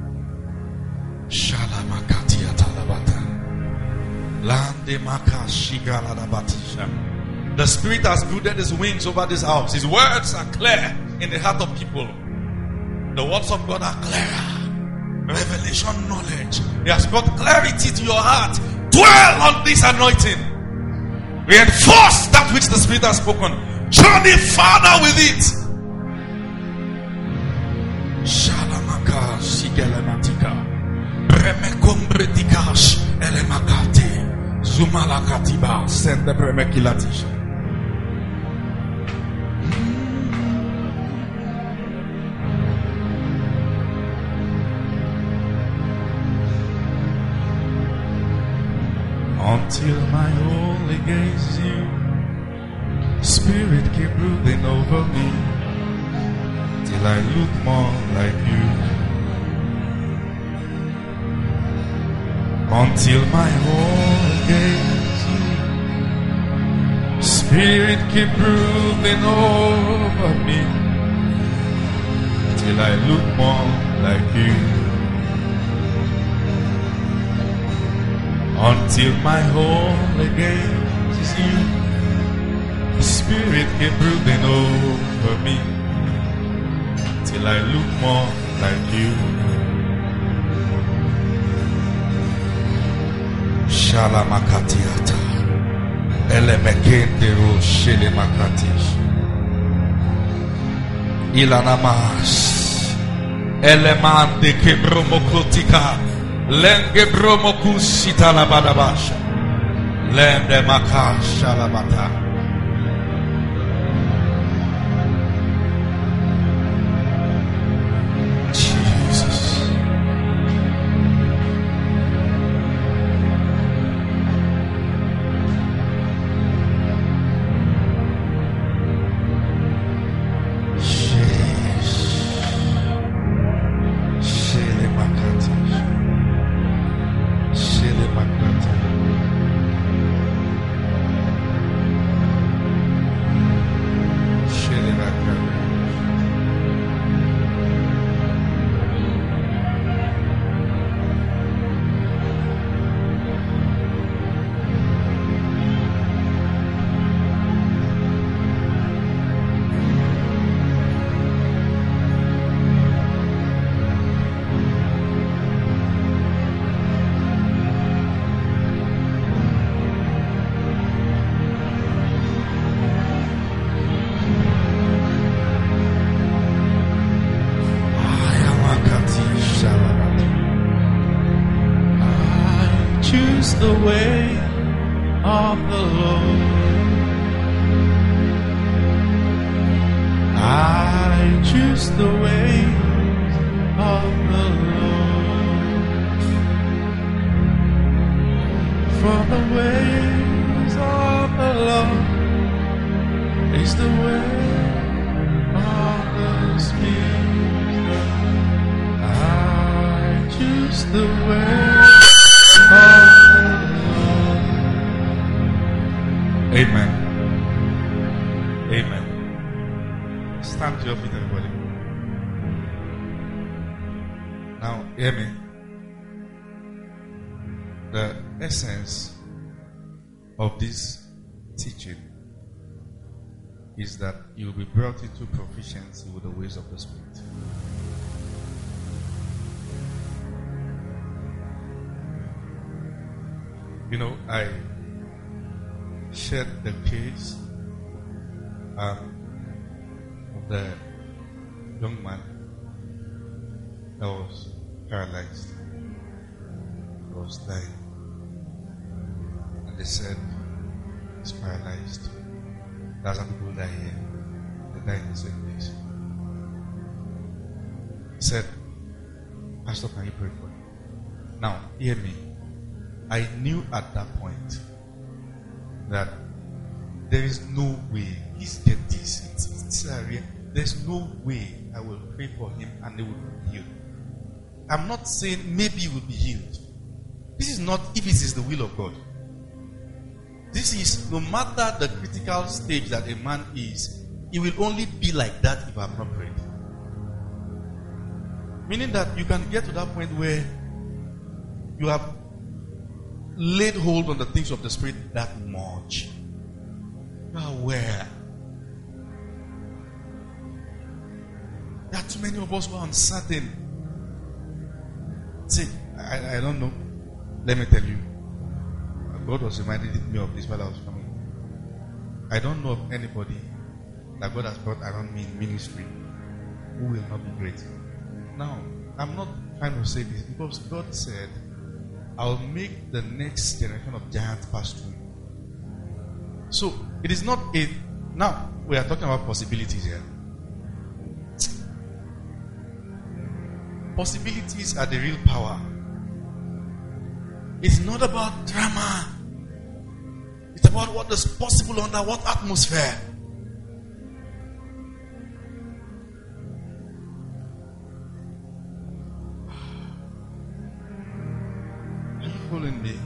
Shalamakati atalabata. Lande makashigalabatisha. The Spirit has brooded his wings over this house. His words are clear in the heart of people. The words of God are clear. Revelation knowledge. He has brought clarity to your heart. Dwell on this anointing. Reinforce that which the Spirit has spoken. Journey farther with it. Shalamaka shigelematika. Bremekombreticash elemakati. Zumalakatiba. Send the bremekilatisha. Until my only gaze you, Spirit keep brooding over me, till I look more like you. Until my only gaze you, Spirit keep brooding over me, till I look more like you. Until my whole again is you. Spirit keep brooding over me till I look more like you. Shalamakatiata Elemekendero Shelemakatish Ilanamas Elemande Kebromokotika Lenge Bromokusita Labadabasha Lende Makasha Labata. The way of the Lord. I choose the way of the Lord. For the ways of the Lord is the way of the Spirit. I choose the way of Amen. Amen. Stand to your feet, everybody. Now, hear me. The essence of this teaching is that you will be brought into proficiency with the ways of the Spirit. You know, I shared the case of the young man that was paralyzed. He was dying. And they said, he's paralyzed. That's how people die here. They die in the same place. He said, Pastor, can you pray for me? Now, hear me. I knew at that point that there is no way he's get this. It's there's no way I will pray for him and he will be healed. I'm not saying maybe he will be healed. This is not if it is the will of God. This is no matter the critical stage that a man is, he will only be like that if I'm not prayed. Meaning that you can get to that point where you have laid hold on the things of the Spirit that much. You are aware. There are too many of us who are uncertain. See, I don't know. Let me tell you. God was reminding me of this while I was coming. I don't know of anybody that God has brought around me in ministry who will not be great. Now, I'm not trying to say this because God said, I'll make the next generation of giants pass through. So, it is not a... Now, we are talking about possibilities here. Possibilities are the real power. It's not about drama. It's about what is possible under what atmosphere. Following me.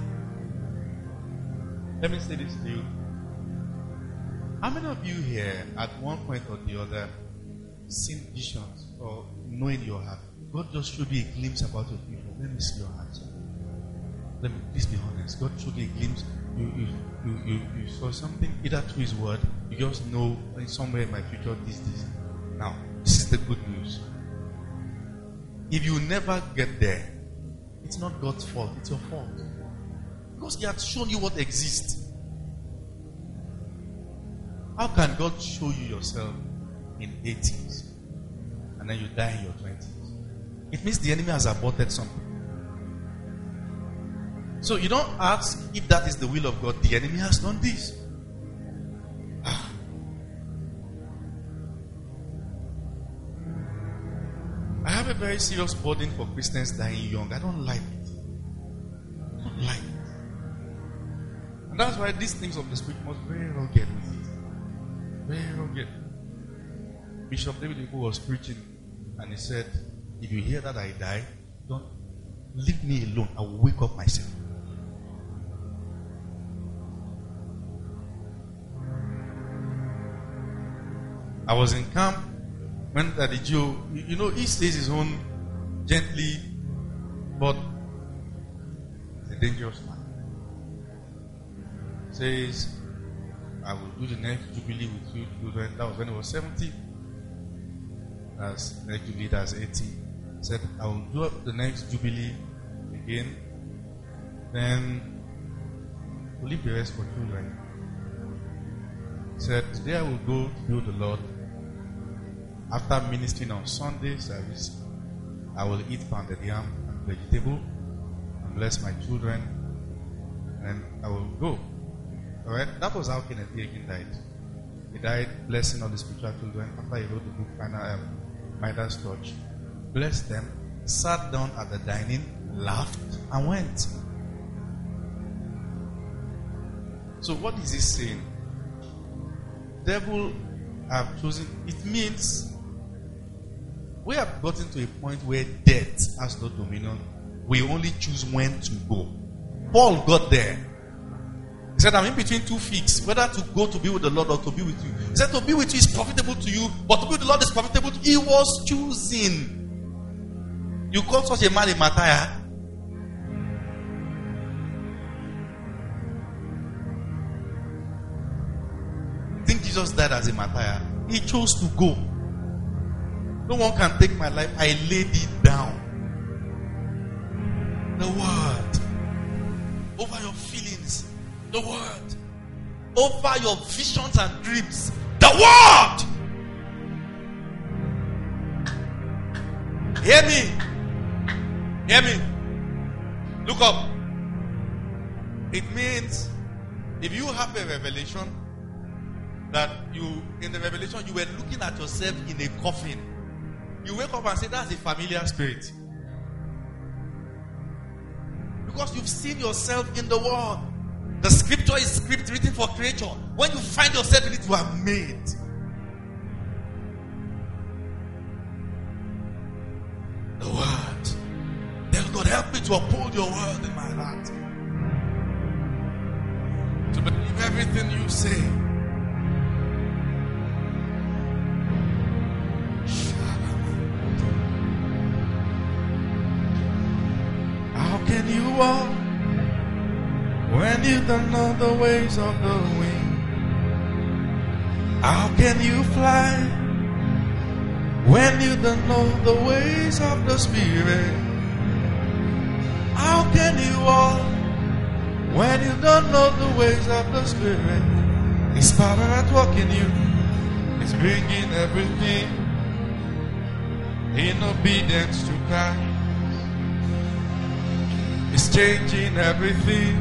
Let me say this to you. How many of you here at one point or the other seen visions or knowing your heart. God just showed you a glimpse about your people. Let me see your heart. Let me please be honest. God showed you a glimpse. You saw something either through His word. You just know somewhere in my future this. Now, this is the good news. If you never get there, it's not God's fault. It's your fault. Because He had shown you what exists. How can God show you yourself in 80s and then you die in your 20s? It means the enemy has aborted something. So you don't ask if that is the will of God. The enemy has done this. I have a very serious burden for Christians dying young. I don't like it. I don't like it. And that's why these things of the Spirit must very rugged with it. Very rugged. Bishop David Ibu was preaching and he said, if you hear that I die, don't leave me alone. I will wake up myself. I was in camp when Daddy Joe, he says his own gently, but he's a dangerous man. Says, I will do the next jubilee with you children. That was when he was 70. That's next jubilee, that's 80. Said, I will do the next jubilee again. Then we'll leave the rest for children. Said, today I will go to build the Lord. After ministering on Sunday service, I will eat pounded yam and vegetable and bless my children, and I will go. Alright? That was how Kenneth Hagin died. He died blessing all the spiritual children after he wrote the book Midas Touch. Blessed them, sat down at the dining, laughed, and went. So what is he saying? Devil have chosen. It means we have gotten to a point where death has no dominion. We only choose when to go. Paul got there. He said, I'm in between two figs, whether to go to be with the Lord or to be with you. He said, to be with you is profitable to you, but to be with the Lord is profitable to you. He was choosing. You call such a man a martyr? I think Jesus died as a martyr. He chose to go. No one can take my life. I laid it down. The word over your feelings. The word over your visions and dreams. The word. Hear me. Hear me. Look up. It means if you have a revelation that in the revelation you were looking at yourself in a coffin, you wake up and say, that's a familiar spirit. Because you've seen yourself in the world. The scripture is script written for creation. When you find yourself in it, you are made. The word. Then God, help me to uphold your word in my heart. To believe everything you say. How can you walk when you don't know the ways of the wind? How can you fly when you don't know the ways of the Spirit? How can you walk when you don't know the ways of the Spirit? His power at work in you is bringing everything in obedience to Christ. It's changing everything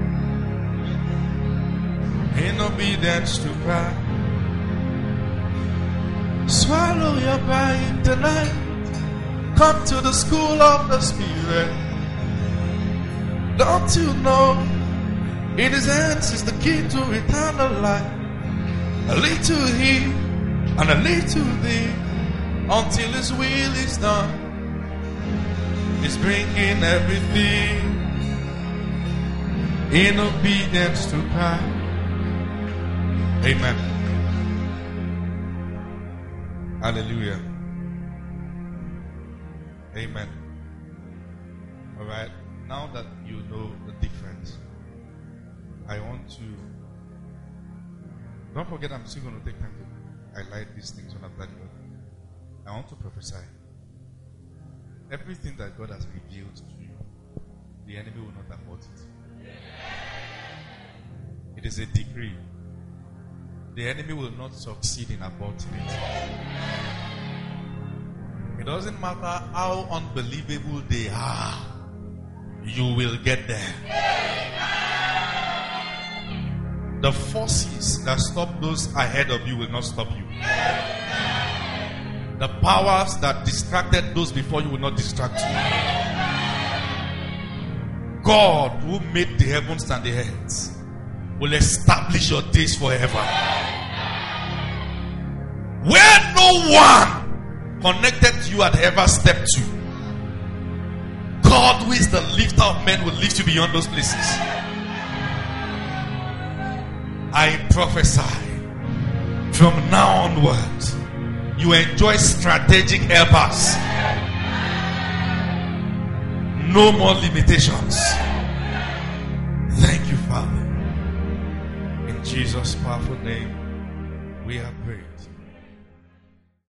in obedience to Christ. Swallow your pride tonight. Come to the school of the Spirit. Don't you know in His hands is the key to eternal life? A little here and a little there until His will is done. He's bringing everything in obedience to Christ. Amen. Hallelujah. Amen. All right. Now that you know the difference, I want to. Don't forget, I'm still going to take time to highlight these things when I'm done. I want to prophesy. Everything that God has revealed to you, the enemy will not abort it. It is a decree. The enemy will not succeed in aborting it. It doesn't matter how unbelievable they are, you will get there. The forces that stop those ahead of you will not stop you. The powers that distracted those before you will not distract you. God, who made the heavens and the earth, will establish your days forever. Where no one connected to you had ever stepped to, God, who is the lifter of men, will lift you beyond those places. I prophesy from now onwards, you enjoy strategic helpers. No more limitations. Thank you, Father. In Jesus' powerful name, we have prayed.